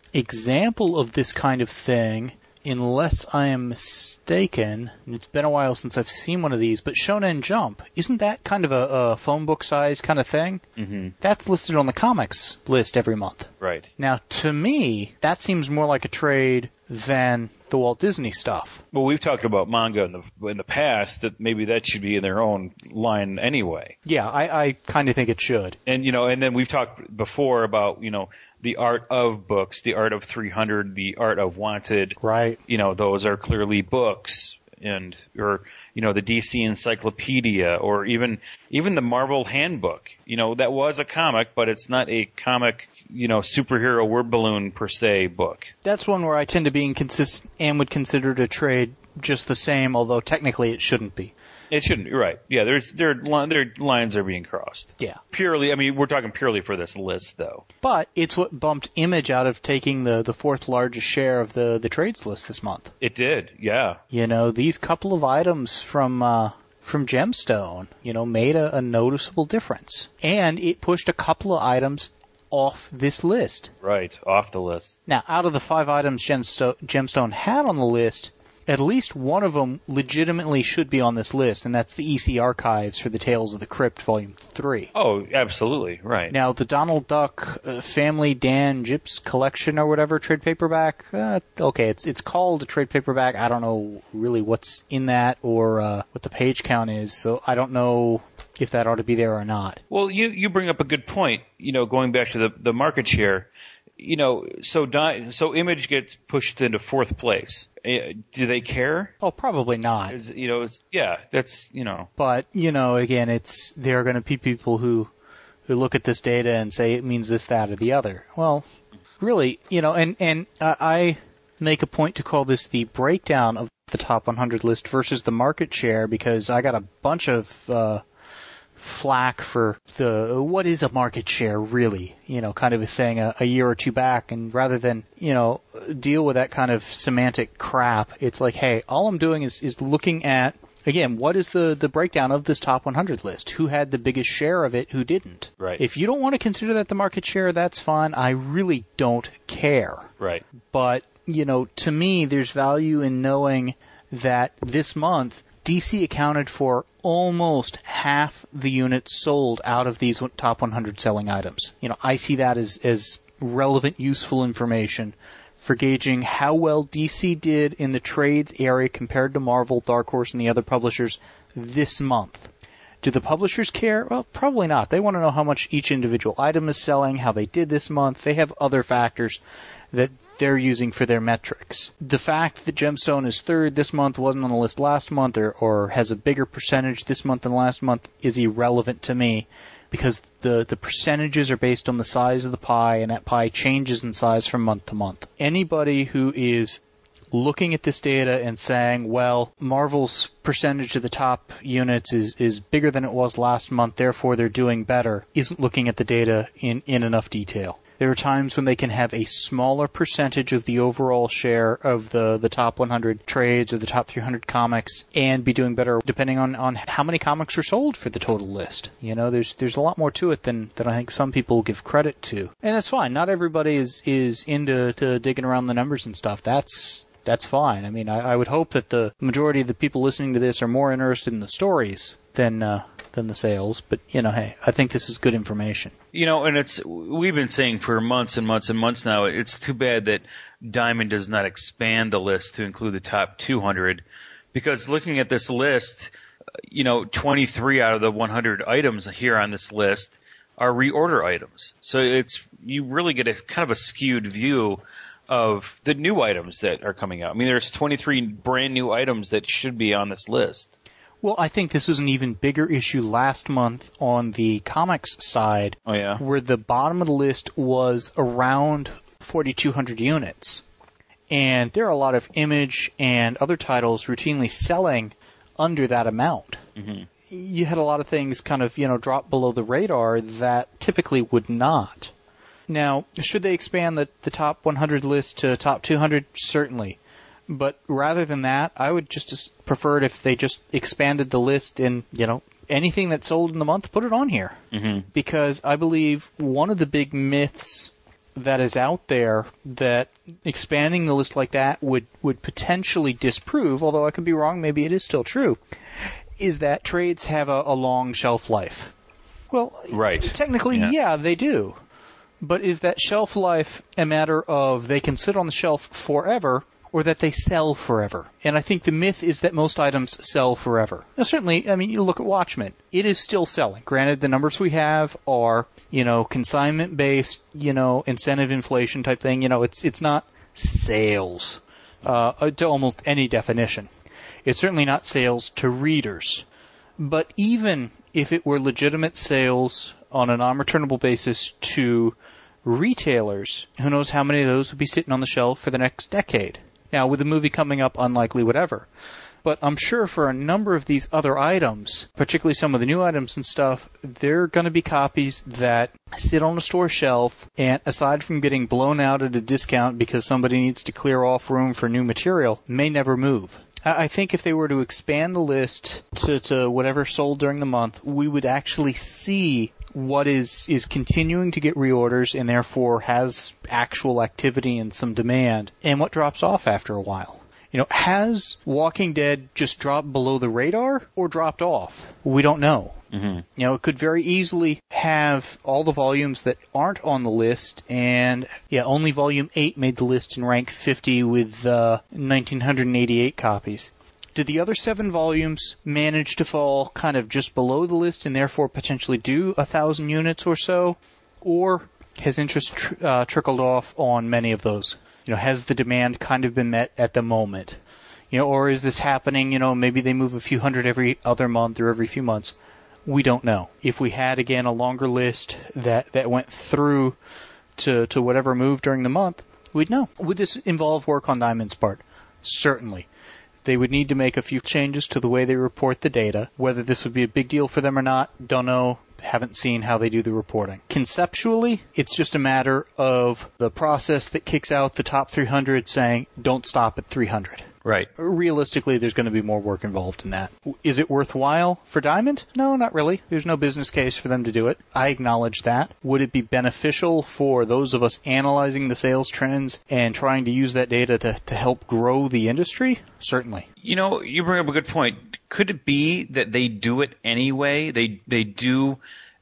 example of this kind of thing, unless I am mistaken, and it's been a while since I've seen one of these, but Shonen Jump, isn't that kind of a, a phone book size kind of thing? Mm-hmm. That's listed on the comics list every month. Right. Now, to me, that seems more like a trade than the Walt Disney stuff. Well, we've talked about manga in the in the past that maybe that should be in their own line anyway. Yeah, I, I kind of think it should. And, you know, and then we've talked before about, you know, the art of books, the art of three hundred, the art of Wanted. Right. You know, those are clearly books. And, or, you know, the D C Encyclopedia, or even, even the Marvel Handbook. You know, that was a comic, but it's not a comic, you know, superhero word balloon per se book. That's one where I tend to be inconsistent and would consider it a trade just the same, although technically it shouldn't be. It shouldn't. You're right. Yeah, there's their their lines are being crossed. Yeah. Purely, I mean, we're talking purely for this list, though. But it's what bumped Image out of taking the, the fourth largest share of the, the trades list this month. It did, yeah. You know, these couple of items from uh, from Gemstone, you know, made a, a noticeable difference. And it pushed a couple of items off this list. Right, off the list. Now, out of the five items Gemsto- Gemstone had on the list, at least one of them legitimately should be on this list, and that's the E C Archives for the Tales of the Crypt, Volume three. Oh, absolutely, right. Now, the Donald Duck uh, Family Dan Gyps Collection or whatever trade paperback, uh, okay, it's it's called a trade paperback. I don't know really what's in that or uh, what the page count is, so I don't know if that ought to be there or not. Well, you you bring up a good point, you know, going back to the, the market share. You know, so Di- so Image gets pushed into fourth place. Uh, do they care? Oh, probably not. Is, you know, it's, yeah, that's, you know. But, you know, again, it's there are going to be people who who look at this data and say it means this, that, or the other. Well, really, you know, and, and uh, I make a point to call this the breakdown of the top one hundred list versus the market share because I got a bunch of uh, flack for the what is a market share really, you know, kind of a thing a, a year or two back, and rather than, you know, deal with that kind of semantic crap, it's like, hey, all I'm doing is, is looking at, again, what is the, the breakdown of this top one hundred list? Who had the biggest share of it, who didn't? Right. If you don't want to consider that the market share, that's fine. I really don't care. Right. But, you know, to me, there's value in knowing that this month D C accounted for almost half the units sold out of these top one hundred selling items. You know, I see that as, as relevant, useful information for gauging how well D C did in the trades area compared to Marvel, Dark Horse, and the other publishers this month. Do the publishers care? Well, probably not. They want to know how much each individual item is selling, how they did this month. They have other factors that they're using for their metrics. The fact that Gemstone is third this month, wasn't on the list last month, or, or has a bigger percentage this month than last month is irrelevant to me, because the, the percentages are based on the size of the pie, and that pie changes in size from month to month. Anybody who is looking at this data and saying, well, Marvel's percentage of the top units is, is bigger than it was last month, therefore they're doing better, isn't looking at the data in, in enough detail. There are times when they can have a smaller percentage of the overall share of the, the top one hundred trades or the top three hundred comics and be doing better depending on, on how many comics are sold for the total list. You know, there's there's a lot more to it than, than I think some people give credit to. And that's fine. Not everybody is, is into to digging around the numbers and stuff. That's that's fine. I mean, I, I would hope that the majority of the people listening to this are more interested in the stories than uh, than the sales, but you know, hey, I think this is good information. You know, and it's we've been saying for months and months and months now, it's too bad that Diamond does not expand the list to include the top two hundred, because looking at this list, you know, twenty-three out of the one hundred items here on this list are reorder items. So it's you really get a kind of a skewed view of the new items that are coming out. I mean, there's twenty-three brand new items that should be on this list. Well, I think this was an even bigger issue last month on the comics side. Oh, yeah? Where the bottom of the list was around forty-two hundred units. And there are a lot of Image and other titles routinely selling under that amount. Mm-hmm. You had a lot of things kind of, you know, drop below the radar that typically would not. Now, should they expand the, the top one hundred list to top two hundred? Certainly. But rather than that, I would just prefer it if they just expanded the list and, you know, anything that's sold in the month, put it on here. Mm-hmm. Because I believe one of the big myths that is out there that expanding the list like that would, would potentially disprove, although I could be wrong, maybe it is still true, is that trades have a, a long shelf life. Well, right. Technically, yeah. yeah, they do. But is that shelf life a matter of they can sit on the shelf forever, or that they sell forever? And I think the myth is that most items sell forever. Now, certainly, I mean, you look at Watchmen. It is still selling. Granted, the numbers we have are, you know, consignment-based, you know, incentive inflation type thing. You know, it's it's not sales uh, to almost any definition. It's certainly not sales to readers. But even if it were legitimate sales on a non-returnable basis to retailers, who knows how many of those would be sitting on the shelf for the next decade. Now, with the movie coming up, unlikely, whatever. But I'm sure for a number of these other items, particularly some of the new items and stuff, there are going to be copies that sit on a store shelf, and aside from getting blown out at a discount because somebody needs to clear off room for new material, may never move. I think if they were to expand the list to, to whatever sold during the month, we would actually see what is, is continuing to get reorders and therefore has actual activity and some demand, and what drops off after a while. You know, has Walking Dead just dropped below the radar or dropped off? We don't know. Mm-hmm. You know, it could very easily have all the volumes that aren't on the list, and yeah, only volume eight made the list in rank fifty with uh, one thousand nine hundred eighty-eight copies. Did the other seven volumes manage to fall kind of just below the list and therefore potentially do a thousand units or so? Or has interest tr- uh, trickled off on many of those? You know, has the demand kind of been met at the moment? You know, or is this happening, you know, maybe they move a few hundred every other month or every few months? We don't know. If we had, again, a longer list that, that went through to, to whatever moved during the month, we'd know. Would this involve work on Diamond's part? Certainly. They would need to make a few changes to the way they report the data. Whether this would be a big deal for them or not, don't know. Haven't seen how they do the reporting. Conceptually, it's just a matter of the process that kicks out the top three hundred saying, don't stop at three hundred. Right. Realistically, there's going to be more work involved in that. Is it worthwhile for Diamond? No, not really. There's no business case for them to do it. I acknowledge that. Would it be beneficial for those of us analyzing the sales trends and trying to use that data to, to help grow the industry? Certainly. You know, you bring up a good point. Could it be that they do it anyway? They they do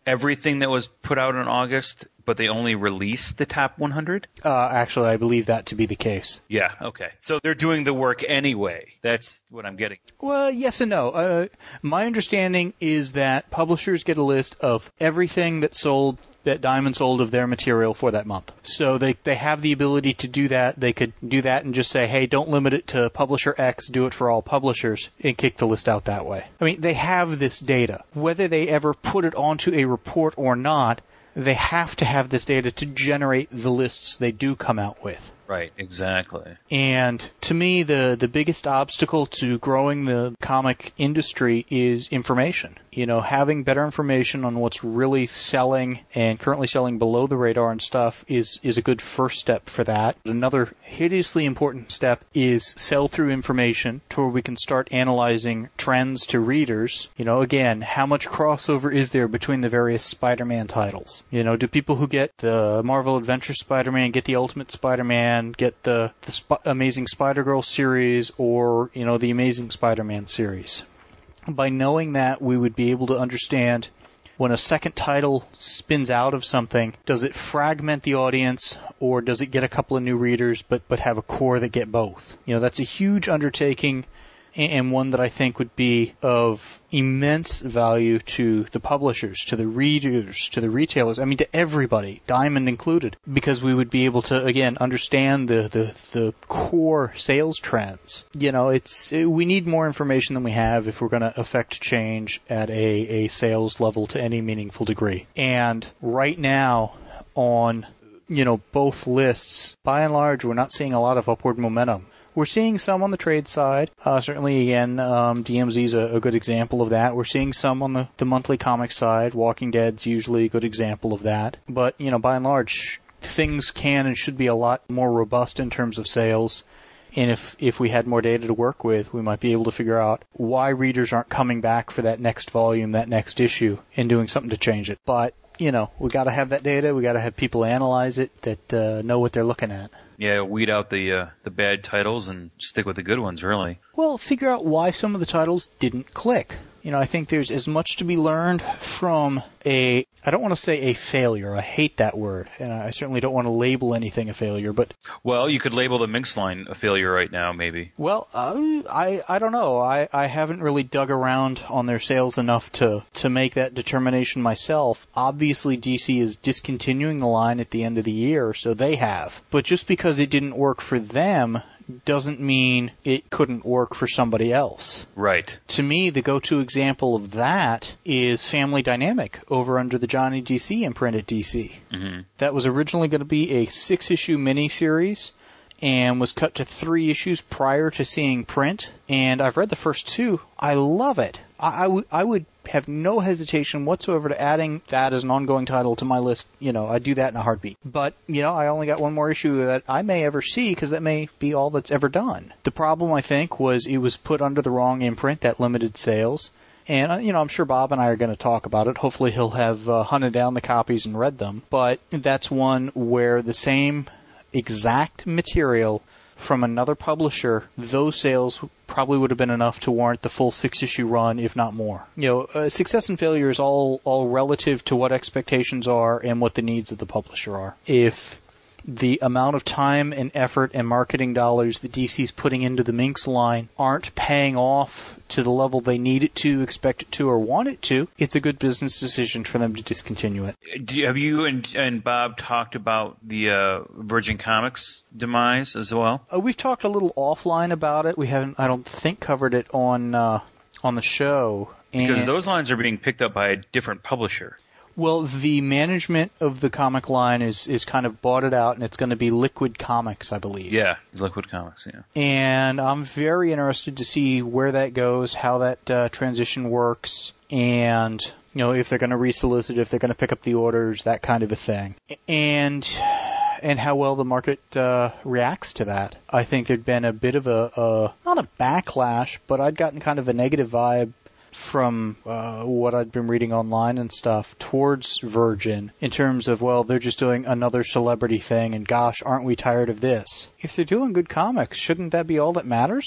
everything that was put out in August, but they only released the top one hundred? Uh, actually, I believe that to be the case. Yeah, okay. So they're doing the work anyway. That's what I'm getting. Well, yes and no. Uh, my understanding is that publishers get a list of everything that sold, that Diamond sold of their material for that month. So they, they have the ability to do that. They could do that and just say, hey, don't limit it to publisher X, do it for all publishers, and kick the list out that way. I mean, they have this data. Whether they ever put it onto a report or not, they have to have this data to generate the lists they do come out with. Right, exactly. And to me, the, the biggest obstacle to growing the comic industry is information. You know, having better information on what's really selling and currently selling below the radar and stuff is, is a good first step for that. Another hideously important step is sell-through information to where we can start analyzing trends to readers. You know, again, how much crossover is there between the various Spider-Man titles? You know, do people who get the Marvel Adventure Spider-Man get the Ultimate Spider-Man, get the, the Sp- Amazing Spider-Girl series, or, you know, the Amazing Spider-Man series? By knowing that, we would be able to understand when a second title spins out of something, does it fragment the audience, or does it get a couple of new readers but, but have a core that get both? You know, that's a huge undertaking, and one that I think would be of immense value to the publishers, to the readers, to the retailers, I mean to everybody, Diamond included, because we would be able to, again, understand the, the, the core sales trends. You know, it's we need more information than we have if we're going to affect change at a, a sales level to any meaningful degree. And right now, on, you know, both lists, by and large, we're not seeing a lot of upward momentum. We're seeing some on the trade side. Uh, certainly, again, um, D M Z is a, a good example of that. We're seeing some on the, the monthly comic side. Walking Dead's usually a good example of that. But, you know, by and large, things can and should be a lot more robust in terms of sales. And if, if we had more data to work with, we might be able to figure out why readers aren't coming back for that next volume, that next issue, and doing something to change it. But, you know, we got to have that data. We got to have people analyze it that uh, know what they're looking at. Yeah, weed out the uh, the bad titles and stick with the good ones, really. Well, figure out why some of the titles didn't click. You know, I think there's as much to be learned from a, I don't want to say a failure. I hate that word, and I certainly don't want to label anything a failure, but... Well, you could label the Minx line a failure right now, maybe. Well, uh, I I don't know. I, I haven't really dug around on their sales enough to, to make that determination myself. Obviously, D C is discontinuing the line at the end of the year, so they have. But just because it didn't work for them doesn't mean it couldn't work for somebody else. Right. To me, the go-to example of that is Family Dynamic over under the Johnny D C imprint at D C. Mm-hmm. That was originally going to be a six-issue miniseries and was cut to three issues prior to seeing print. And I've read the first two. I love it. I, I, w- I would have no hesitation whatsoever to adding that as an ongoing title to my list. You know, I'd do that in a heartbeat. But, you know, I only got one more issue that I may ever see because that may be all that's ever done. The problem, I think, was it was put under the wrong imprint that limited sales. And, you know, I'm sure Bob and I are going to talk about it. Hopefully he'll have uh, hunted down the copies and read them. But that's one where the same exact material from another publisher, those sales probably would have been enough to warrant the full six-issue run, if not more. You know, uh, success and failure is all, all relative to what expectations are and what the needs of the publisher are. If the amount of time and effort and marketing dollars that D C's putting into the Minx line aren't paying off to the level they need it to, expect it to, or want it to, it's a good business decision for them to discontinue it. Do you, have you and, and Bob talked about the uh, Virgin Comics demise as well? Uh, we've talked a little offline about it. We haven't, I don't think, covered it on uh, on the show. And because those lines are being picked up by a different publisher. Well, the management of the comic line is, is kind of bought it out, and it's going to be Liquid Comics, I believe. Yeah, it's Liquid Comics, yeah. And I'm very interested to see where that goes, how that uh, transition works, and, you know, if they're going to resolicit, if they're going to pick up the orders, that kind of a thing. And and how well the market uh, reacts to that. I think there'd been a bit of a, a, not a backlash, but I'd gotten kind of a negative vibe from uh, what I'd been reading online and stuff towards Virgin in terms of, well, they're just doing another celebrity thing, and gosh, aren't we tired of this? If they're doing good comics, shouldn't that be all that matters?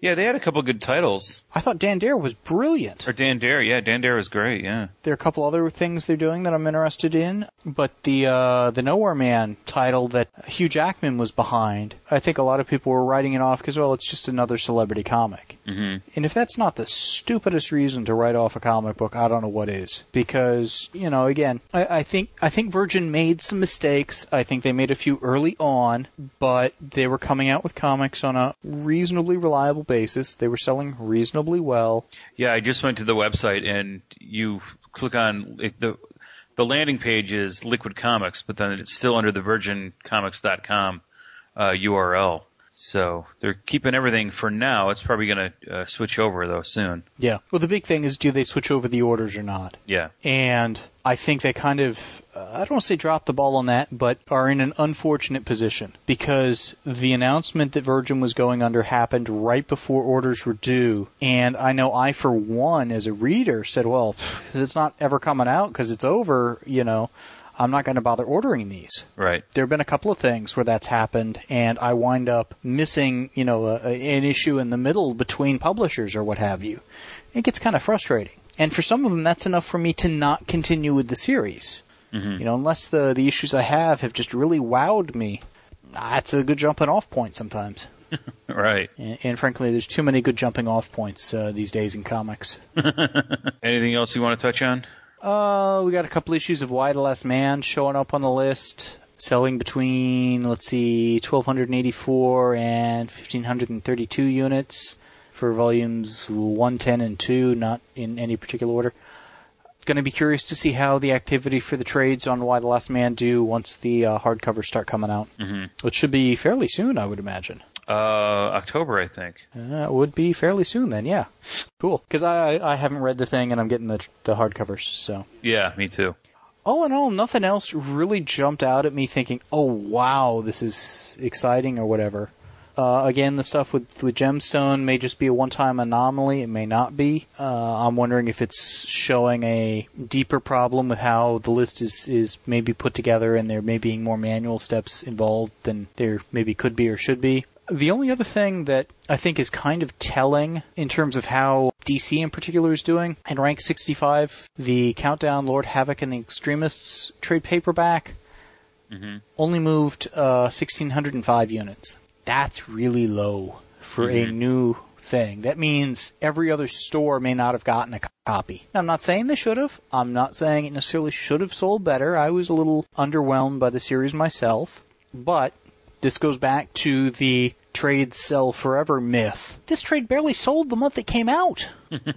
Yeah, they had a couple good titles. I thought Dan Dare was brilliant. Or Dan Dare, yeah, Dan Dare was great, yeah. There are a couple other things they're doing that I'm interested in, but the uh, the Nowhere Man title that Hugh Jackman was behind, I think a lot of people were writing it off because, well, it's just another celebrity comic. Mm-hmm. And if that's not the stupidest reason to write off a comic book, I don't know what is. Because, you know, again, I, I think I think Virgin made some mistakes. I think they made a few early on, but they were coming out with comics on a reasonably reliable basis. They were selling reasonably well. Yeah, I just went to the website, and you click on it, the the landing page is Liquid Comics, but then it's still under the virgin comics dot com uh, U R L. So they're keeping everything for now. It's probably going to uh, switch over, though, soon. Yeah. Well, the big thing is, do they switch over the orders or not? Yeah. And I think they kind of, uh, I don't want to say dropped the ball on that, but are in an unfortunate position because the announcement that Virgin was going under happened right before orders were due. And I know I, for one, as a reader, said, well, it's not ever coming out because it's over, you know. I'm not going to bother ordering these. Right. There have been a couple of things where that's happened, and I wind up missing, you know, a, an issue in the middle between publishers or what have you. It gets kind of frustrating. And for some of them, that's enough for me to not continue with the series. Mm-hmm. You know, unless the, the issues I have have just really wowed me, that's a good jumping off point sometimes. Right. And, and frankly, there's too many good jumping off points uh, these days in comics. Anything else you want to touch on? Uh, we got a couple issues of Y the Last Man showing up on the list, selling between, let's see, twelve eighty-four and fifteen thirty-two units for volumes one, ten, and two, not in any particular order. Going to be curious to see how the activity for the trades on Y the Last Man do once the uh, hardcovers start coming out. Mm-hmm. Which should be fairly soon, I would imagine. Uh, October, I think. Uh, it would be fairly soon then, yeah. Cool. Because I, I haven't read the thing and I'm getting the, the hardcovers, so. Yeah, me too. All in all, nothing else really jumped out at me thinking, oh, wow, this is exciting or whatever. Uh, again, the stuff with, with Gemstone may just be a one-time anomaly. It may not be. Uh, I'm wondering if it's showing a deeper problem with how the list is, is maybe put together and there may be more manual steps involved than there maybe could be or should be. The only other thing that I think is kind of telling in terms of how D C in particular is doing, in rank sixty-five, the Countdown, Lord Havoc, and the Extremists trade paperback mm-hmm. only moved uh, one thousand six hundred five units. That's really low for mm-hmm. a new thing. That means every other store may not have gotten a copy. Now, I'm not saying they should have. I'm not saying it necessarily should have sold better. I was a little underwhelmed by the series myself, but this goes back to the trades sell forever myth. This trade barely sold the month it came out.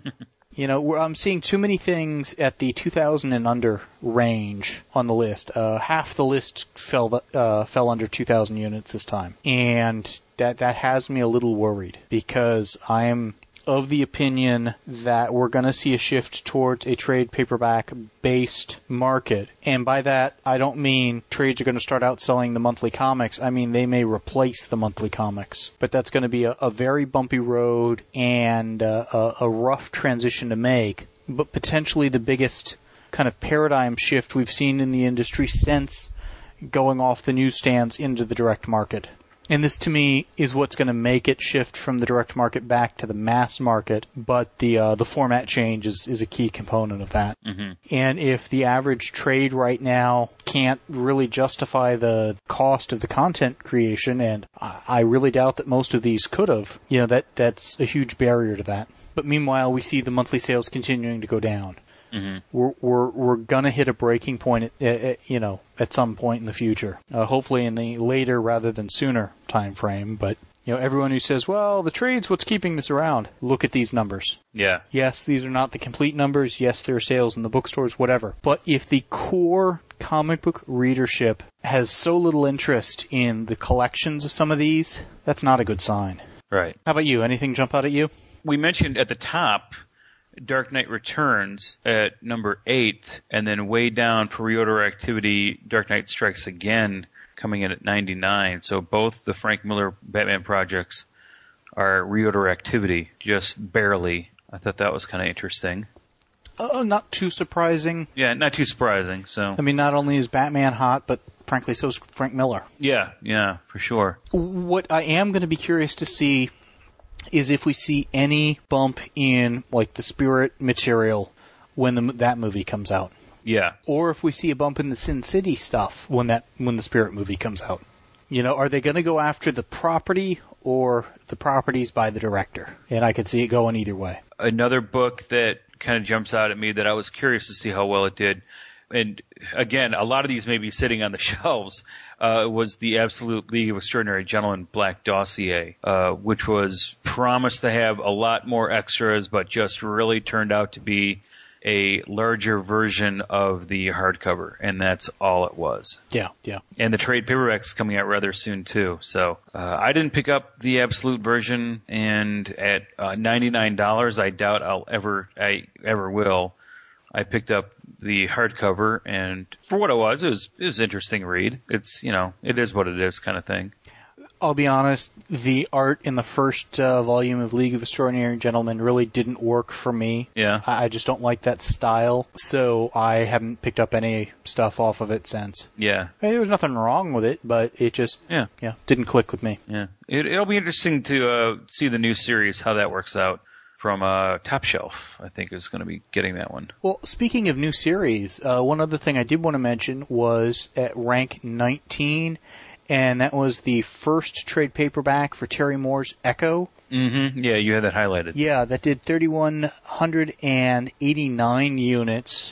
You know, I'm seeing too many things at the two thousand and under range on the list. Uh, half the list fell uh, fell under two thousand units this time. And that, that has me a little worried because I am of the opinion that we're going to see a shift towards a trade paperback-based market. And by that, I don't mean trades are going to start out selling the monthly comics. I mean they may replace the monthly comics. But that's going to be a, a very bumpy road and uh, a, a rough transition to make. But potentially the biggest kind of paradigm shift we've seen in the industry since going off the newsstands into the direct market. And this, to me, is what's going to make it shift from the direct market back to the mass market. But the uh, the format change is, is a key component of that. Mm-hmm. And if the average trade right now can't really justify the cost of the content creation, and I, I really doubt that most of these could have, you know, that that's a huge barrier to that. But meanwhile, we see the monthly sales continuing to go down. Mm-hmm. We're we're we're gonna hit a breaking point, at, at, you know, at some point in the future. Uh, hopefully in the later rather than sooner time frame. But you know, everyone who says, "Well, the trade's what's keeping this around," look at these numbers. Yeah. Yes, these are not the complete numbers. Yes, there are sales in the bookstores, whatever. But if the core comic book readership has so little interest in the collections of some of these, that's not a good sign. Right. How about you? Anything jump out at you? We mentioned at the top Dark Knight Returns at number eight, and then way down for reorder activity, Dark Knight Strikes Again coming in at ninety-nine. So both the Frank Miller Batman projects are reorder activity, just barely. I thought that was kind of interesting. Oh, not too surprising. Yeah, not too surprising. So I mean, not only is Batman hot, but frankly, so is Frank Miller. Yeah, yeah, for sure. What I am going to be curious to see is if we see any bump in, like, the Spirit material when the, that movie comes out. Yeah. Or if we see a bump in the Sin City stuff when that when the Spirit movie comes out. You know, are they going to go after the property or the properties by the director? And I could see it going either way. Another book that kind of jumps out at me that I was curious to see how well it did, and again, a lot of these may be sitting on the shelves, uh, was the Absolute League of Extraordinary Gentlemen Black Dossier, uh, which was promised to have a lot more extras, but just really turned out to be a larger version of the hardcover, and that's all it was. Yeah, yeah. And the trade paperback's coming out rather soon, too. So uh, I didn't pick up the Absolute version, and at uh, ninety-nine dollars, I doubt I'll ever, I ever will. I picked up the hardcover, and for what it was, it was, it was an interesting read. It's, you know, it is what it is kind of thing. I'll be honest, the art in the first uh, volume of League of Extraordinary Gentlemen really didn't work for me. Yeah. I, I just don't like that style, so I haven't picked up any stuff off of it since. Yeah. Hey, there was nothing wrong with it, but it just yeah, yeah didn't click with me. Yeah. It, it'll be interesting to uh, see the new series, how that works out. From uh, Top Shelf, I think, is going to be getting that one. Well, speaking of new series, uh, one other thing I did want to mention was at rank nineteen, and that was the first trade paperback for Terry Moore's Echo. Mm-hmm. Yeah, you had that highlighted. Yeah, that did three thousand one hundred eighty-nine units,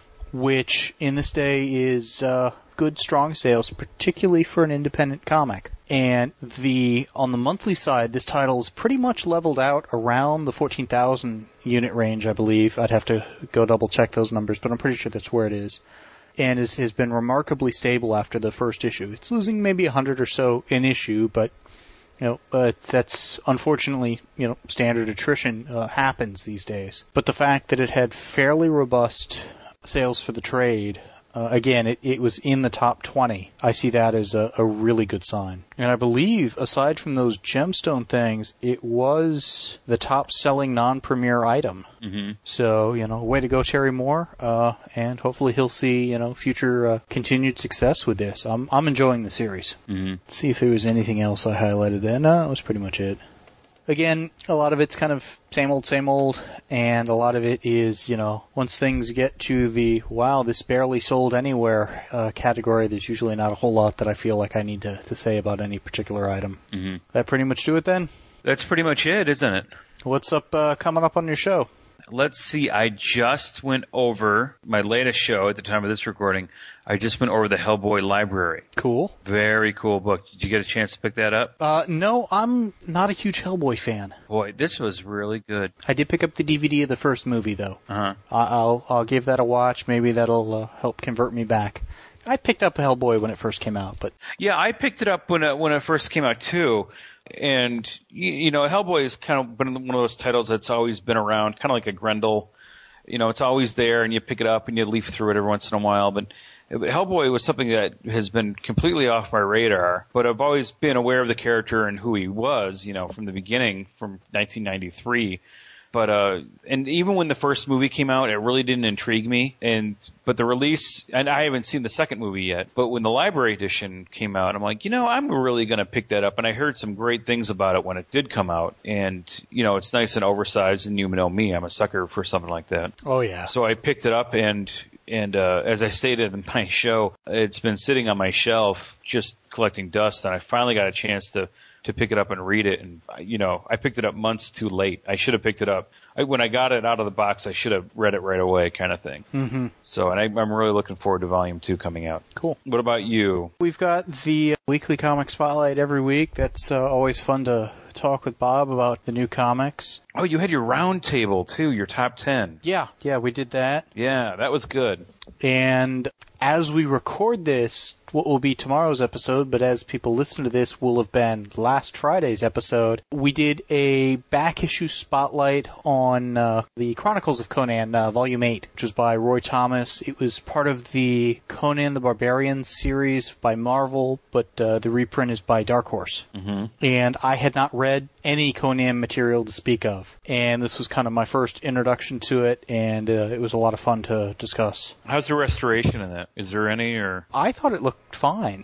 which in this day is uh, good, strong sales, particularly for an independent comic. And the on the monthly side, this title is pretty much leveled out around the fourteen thousand unit range, I believe. I'd have to go double check those numbers, but I'm pretty sure that's where it is. And is, has been remarkably stable after the first issue. It's losing maybe one hundred or so an issue, but you know, but that's unfortunately, you know, standard attrition uh, happens these days. But the fact that it had fairly robust sales for the trade, uh, again, it, it was in the top twenty. I see that as a, a really good sign. And I believe, aside from those gemstone things, it was the top-selling non-premier item. Mm-hmm. So, you know, way to go, Terry Moore, uh, and hopefully he'll see, you know, future uh, continued success with this. I'm I'm enjoying the series. Mm-hmm. Let's see if there was anything else I highlighted there. No, that was pretty much it. Again, a lot of it's kind of same old, same old, and a lot of it is, you know, once things get to the, wow, this barely sold anywhere uh, category, there's usually not a whole lot that I feel like I need to, to say about any particular item. Mm-hmm. That pretty much do it then? That's pretty much it, isn't it? What's up uh, coming up on your show? Let's see. I just went over my latest show at the time of this recording. I just went over the Hellboy Library. Cool. Very cool book. Did you get a chance to pick that up? Uh, no, I'm not a huge Hellboy fan. Boy, this was really good. I did pick up the D V D of the first movie, though. Uh-huh. I'll I'll give that a watch. Maybe that'll uh, help convert me back. I picked up Hellboy when it first came out, but yeah, I picked it up when it, when it first came out too. And you, you know, Hellboy has kind of been one of those titles that's always been around, kind of like a Grendel. You know, it's always there, and you pick it up and you leaf through it every once in a while. But, but Hellboy was something that has been completely off my radar. But I've always been aware of the character and who he was, you know, from the beginning, from nineteen ninety-three. But uh, and even when the first movie came out, it really didn't intrigue me. And but the release, and I haven't seen the second movie yet. But when the library edition came out, I'm like, you know, I'm really going to pick that up. And I heard some great things about it when it did come out. And you know, it's nice and oversized. And you know me, I'm a sucker for something like that. Oh yeah. So I picked it up, and and uh, as I stated in my show, it's been sitting on my shelf just collecting dust. And I finally got a chance to. to pick it up and read it. And, you know, I picked it up months too late. I should have picked it up. I, when I got it out of the box, I should have read it right away kind of thing. Mm-hmm. So, and I, I'm really looking forward to Volume two coming out. Cool. What about you? We've got the weekly comic spotlight every week. That's uh, always fun to talk with Bob about the new comics. Oh, you had your round table, too, your top ten. Yeah, yeah, we did that. Yeah, that was good. And as we record this, what will be tomorrow's episode, but as people listen to this, will have been last Friday's episode, we did a back issue spotlight on uh, the Chronicles of Conan, uh, Volume eight, which was by Roy Thomas. It was part of the Conan the Barbarian series by Marvel, but uh, the reprint is by Dark Horse. Mm-hmm. And I had not read any Conan material to speak of. And this was kind of my first introduction to it, and uh, it was a lot of fun to discuss. How's the restoration in that? Is there any, or? I thought it looked fine.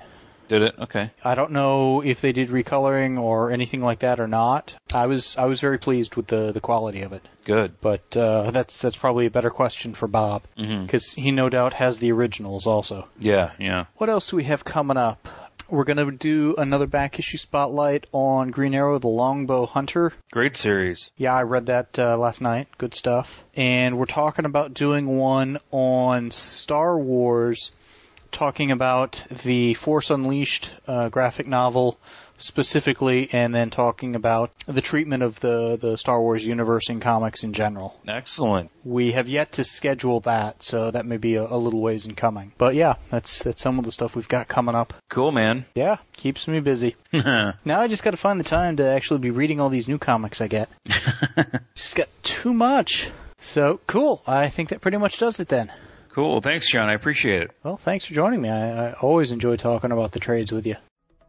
Did it? Okay. I don't know if they did recoloring or anything like that or not. I was I was very pleased with the, the quality of it. Good. But uh, that's that's probably a better question for Bob, because mm-hmm. he no doubt has the originals also. Yeah, yeah. What else do we have coming up? We're going to do another back issue spotlight on Green Arrow, the Longbow Hunter. Great series. Yeah, I read that uh, last night. Good stuff. And we're talking about doing one on Star Wars, talking about the Force Unleashed uh, graphic novel specifically, and then talking about the treatment of the, the Star Wars universe in comics in general. Excellent. We have yet to schedule that, so that may be a, a little ways in coming. But yeah, that's that's some of the stuff we've got coming up. Cool, man. Yeah, keeps me busy. Now I just got to find the time to actually be reading all these new comics I get. Just got too much. So, cool. I think that pretty much does it then. Cool. Thanks, John. I appreciate it. Well, thanks for joining me. I, I always enjoy talking about the trades with you.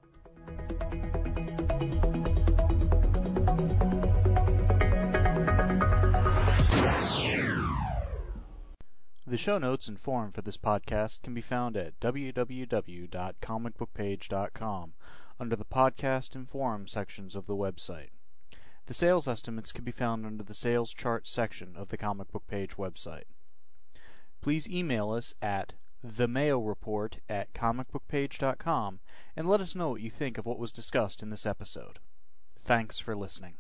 The show notes and forum for this podcast can be found at w w w dot comic book page dot com under the podcast and forum sections of the website. The sales estimates can be found under the sales chart section of the Comic Book Page website. Please email us at the mayo report at comic book page dot com and let us know what you think of what was discussed in this episode. Thanks for listening.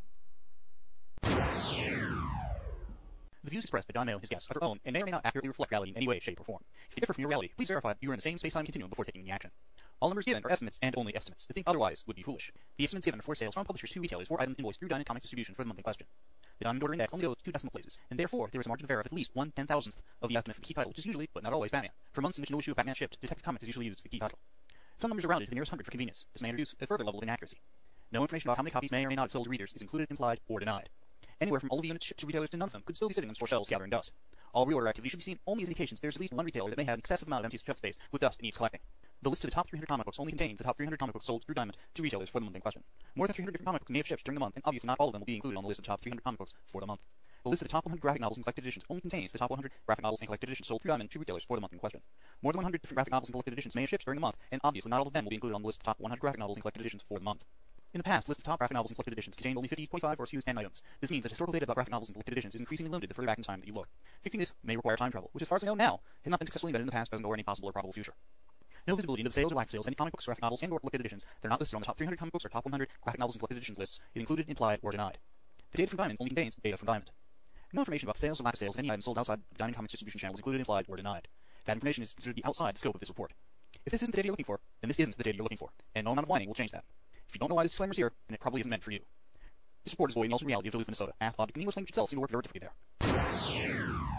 The views expressed by Don Mayo and his guests are their own and may or may not accurately reflect reality in any way, shape, or form. If they differ from your reality, please verify that you are in the same space-time continuum before taking any action. All numbers given are estimates and only estimates. To think otherwise would be foolish. The estimates given are for sales from publishers to retailers for items invoiced through Diamond Comics distribution for the month in question. The Diamond Order Index only goes two decimal places, and therefore there is a margin of error of at least one ten-thousandth of the estimate for the key title, which is usually, but not always, Batman. For months in which no issue of Batman shipped, Detective Comics has usually used the key title. Some numbers are rounded to the nearest hundred for convenience. This may introduce a further level of inaccuracy. No information about how many copies may or may not have sold to readers is included, implied, or denied. Anywhere from all of the units shipped to retailers to none of them could still be sitting on store shelves gathering dust. All reorder activity should be seen only as indications there's at least one retailer that may have an excessive amount of empty shelf space with dust it needs collecting. The list of the top three hundred comic books only contains the top three hundred comic books sold through Diamond to retailers for the month in question. More than three hundred different comic books may have shipped during the month, and obviously not all of them will be included on the list of the top three hundred comic books for the month. The list of the top one hundred graphic novels and collected editions only contains the top one hundred graphic novels and collected editions sold through Diamond to retailers for the month in question. More than one hundred different graphic novels and collected editions may have shipped during the month, and obviously not all of them will be included on the list of top one hundred graphic novels and collected editions for the month. In the past, the list of top graphic novels and collected editions contained only fifty, twenty-five, or S K Us and items. This means that historical data about graphic novels and collected editions is increasingly limited the further back in time that you look. Fixing this may require time travel, which as far as we know now, has not been successfully invented in the past, present, or any possible or probable future. No visibility into the sales or lack of sales of any comic books, graphic novels, and or collected editions that are not listed on the top three hundred comic books or top one hundred graphic novels and collected editions lists is included, implied, or denied. The data from Diamond only contains data from Diamond. No information about sales or lack of sales of any item sold outside the Diamond Comics distribution channel is included, implied, or denied. That information is considered to be outside the scope of this report. If this isn't the data you're looking for, then this isn't the data you're looking for, and no amount of whining will change that. If you don't know why this disclaimer is here, then it probably isn't meant for you. This report is void in the alternate reality of Duluth, Minnesota. Math, logic, and English language itself seem to work very differently there.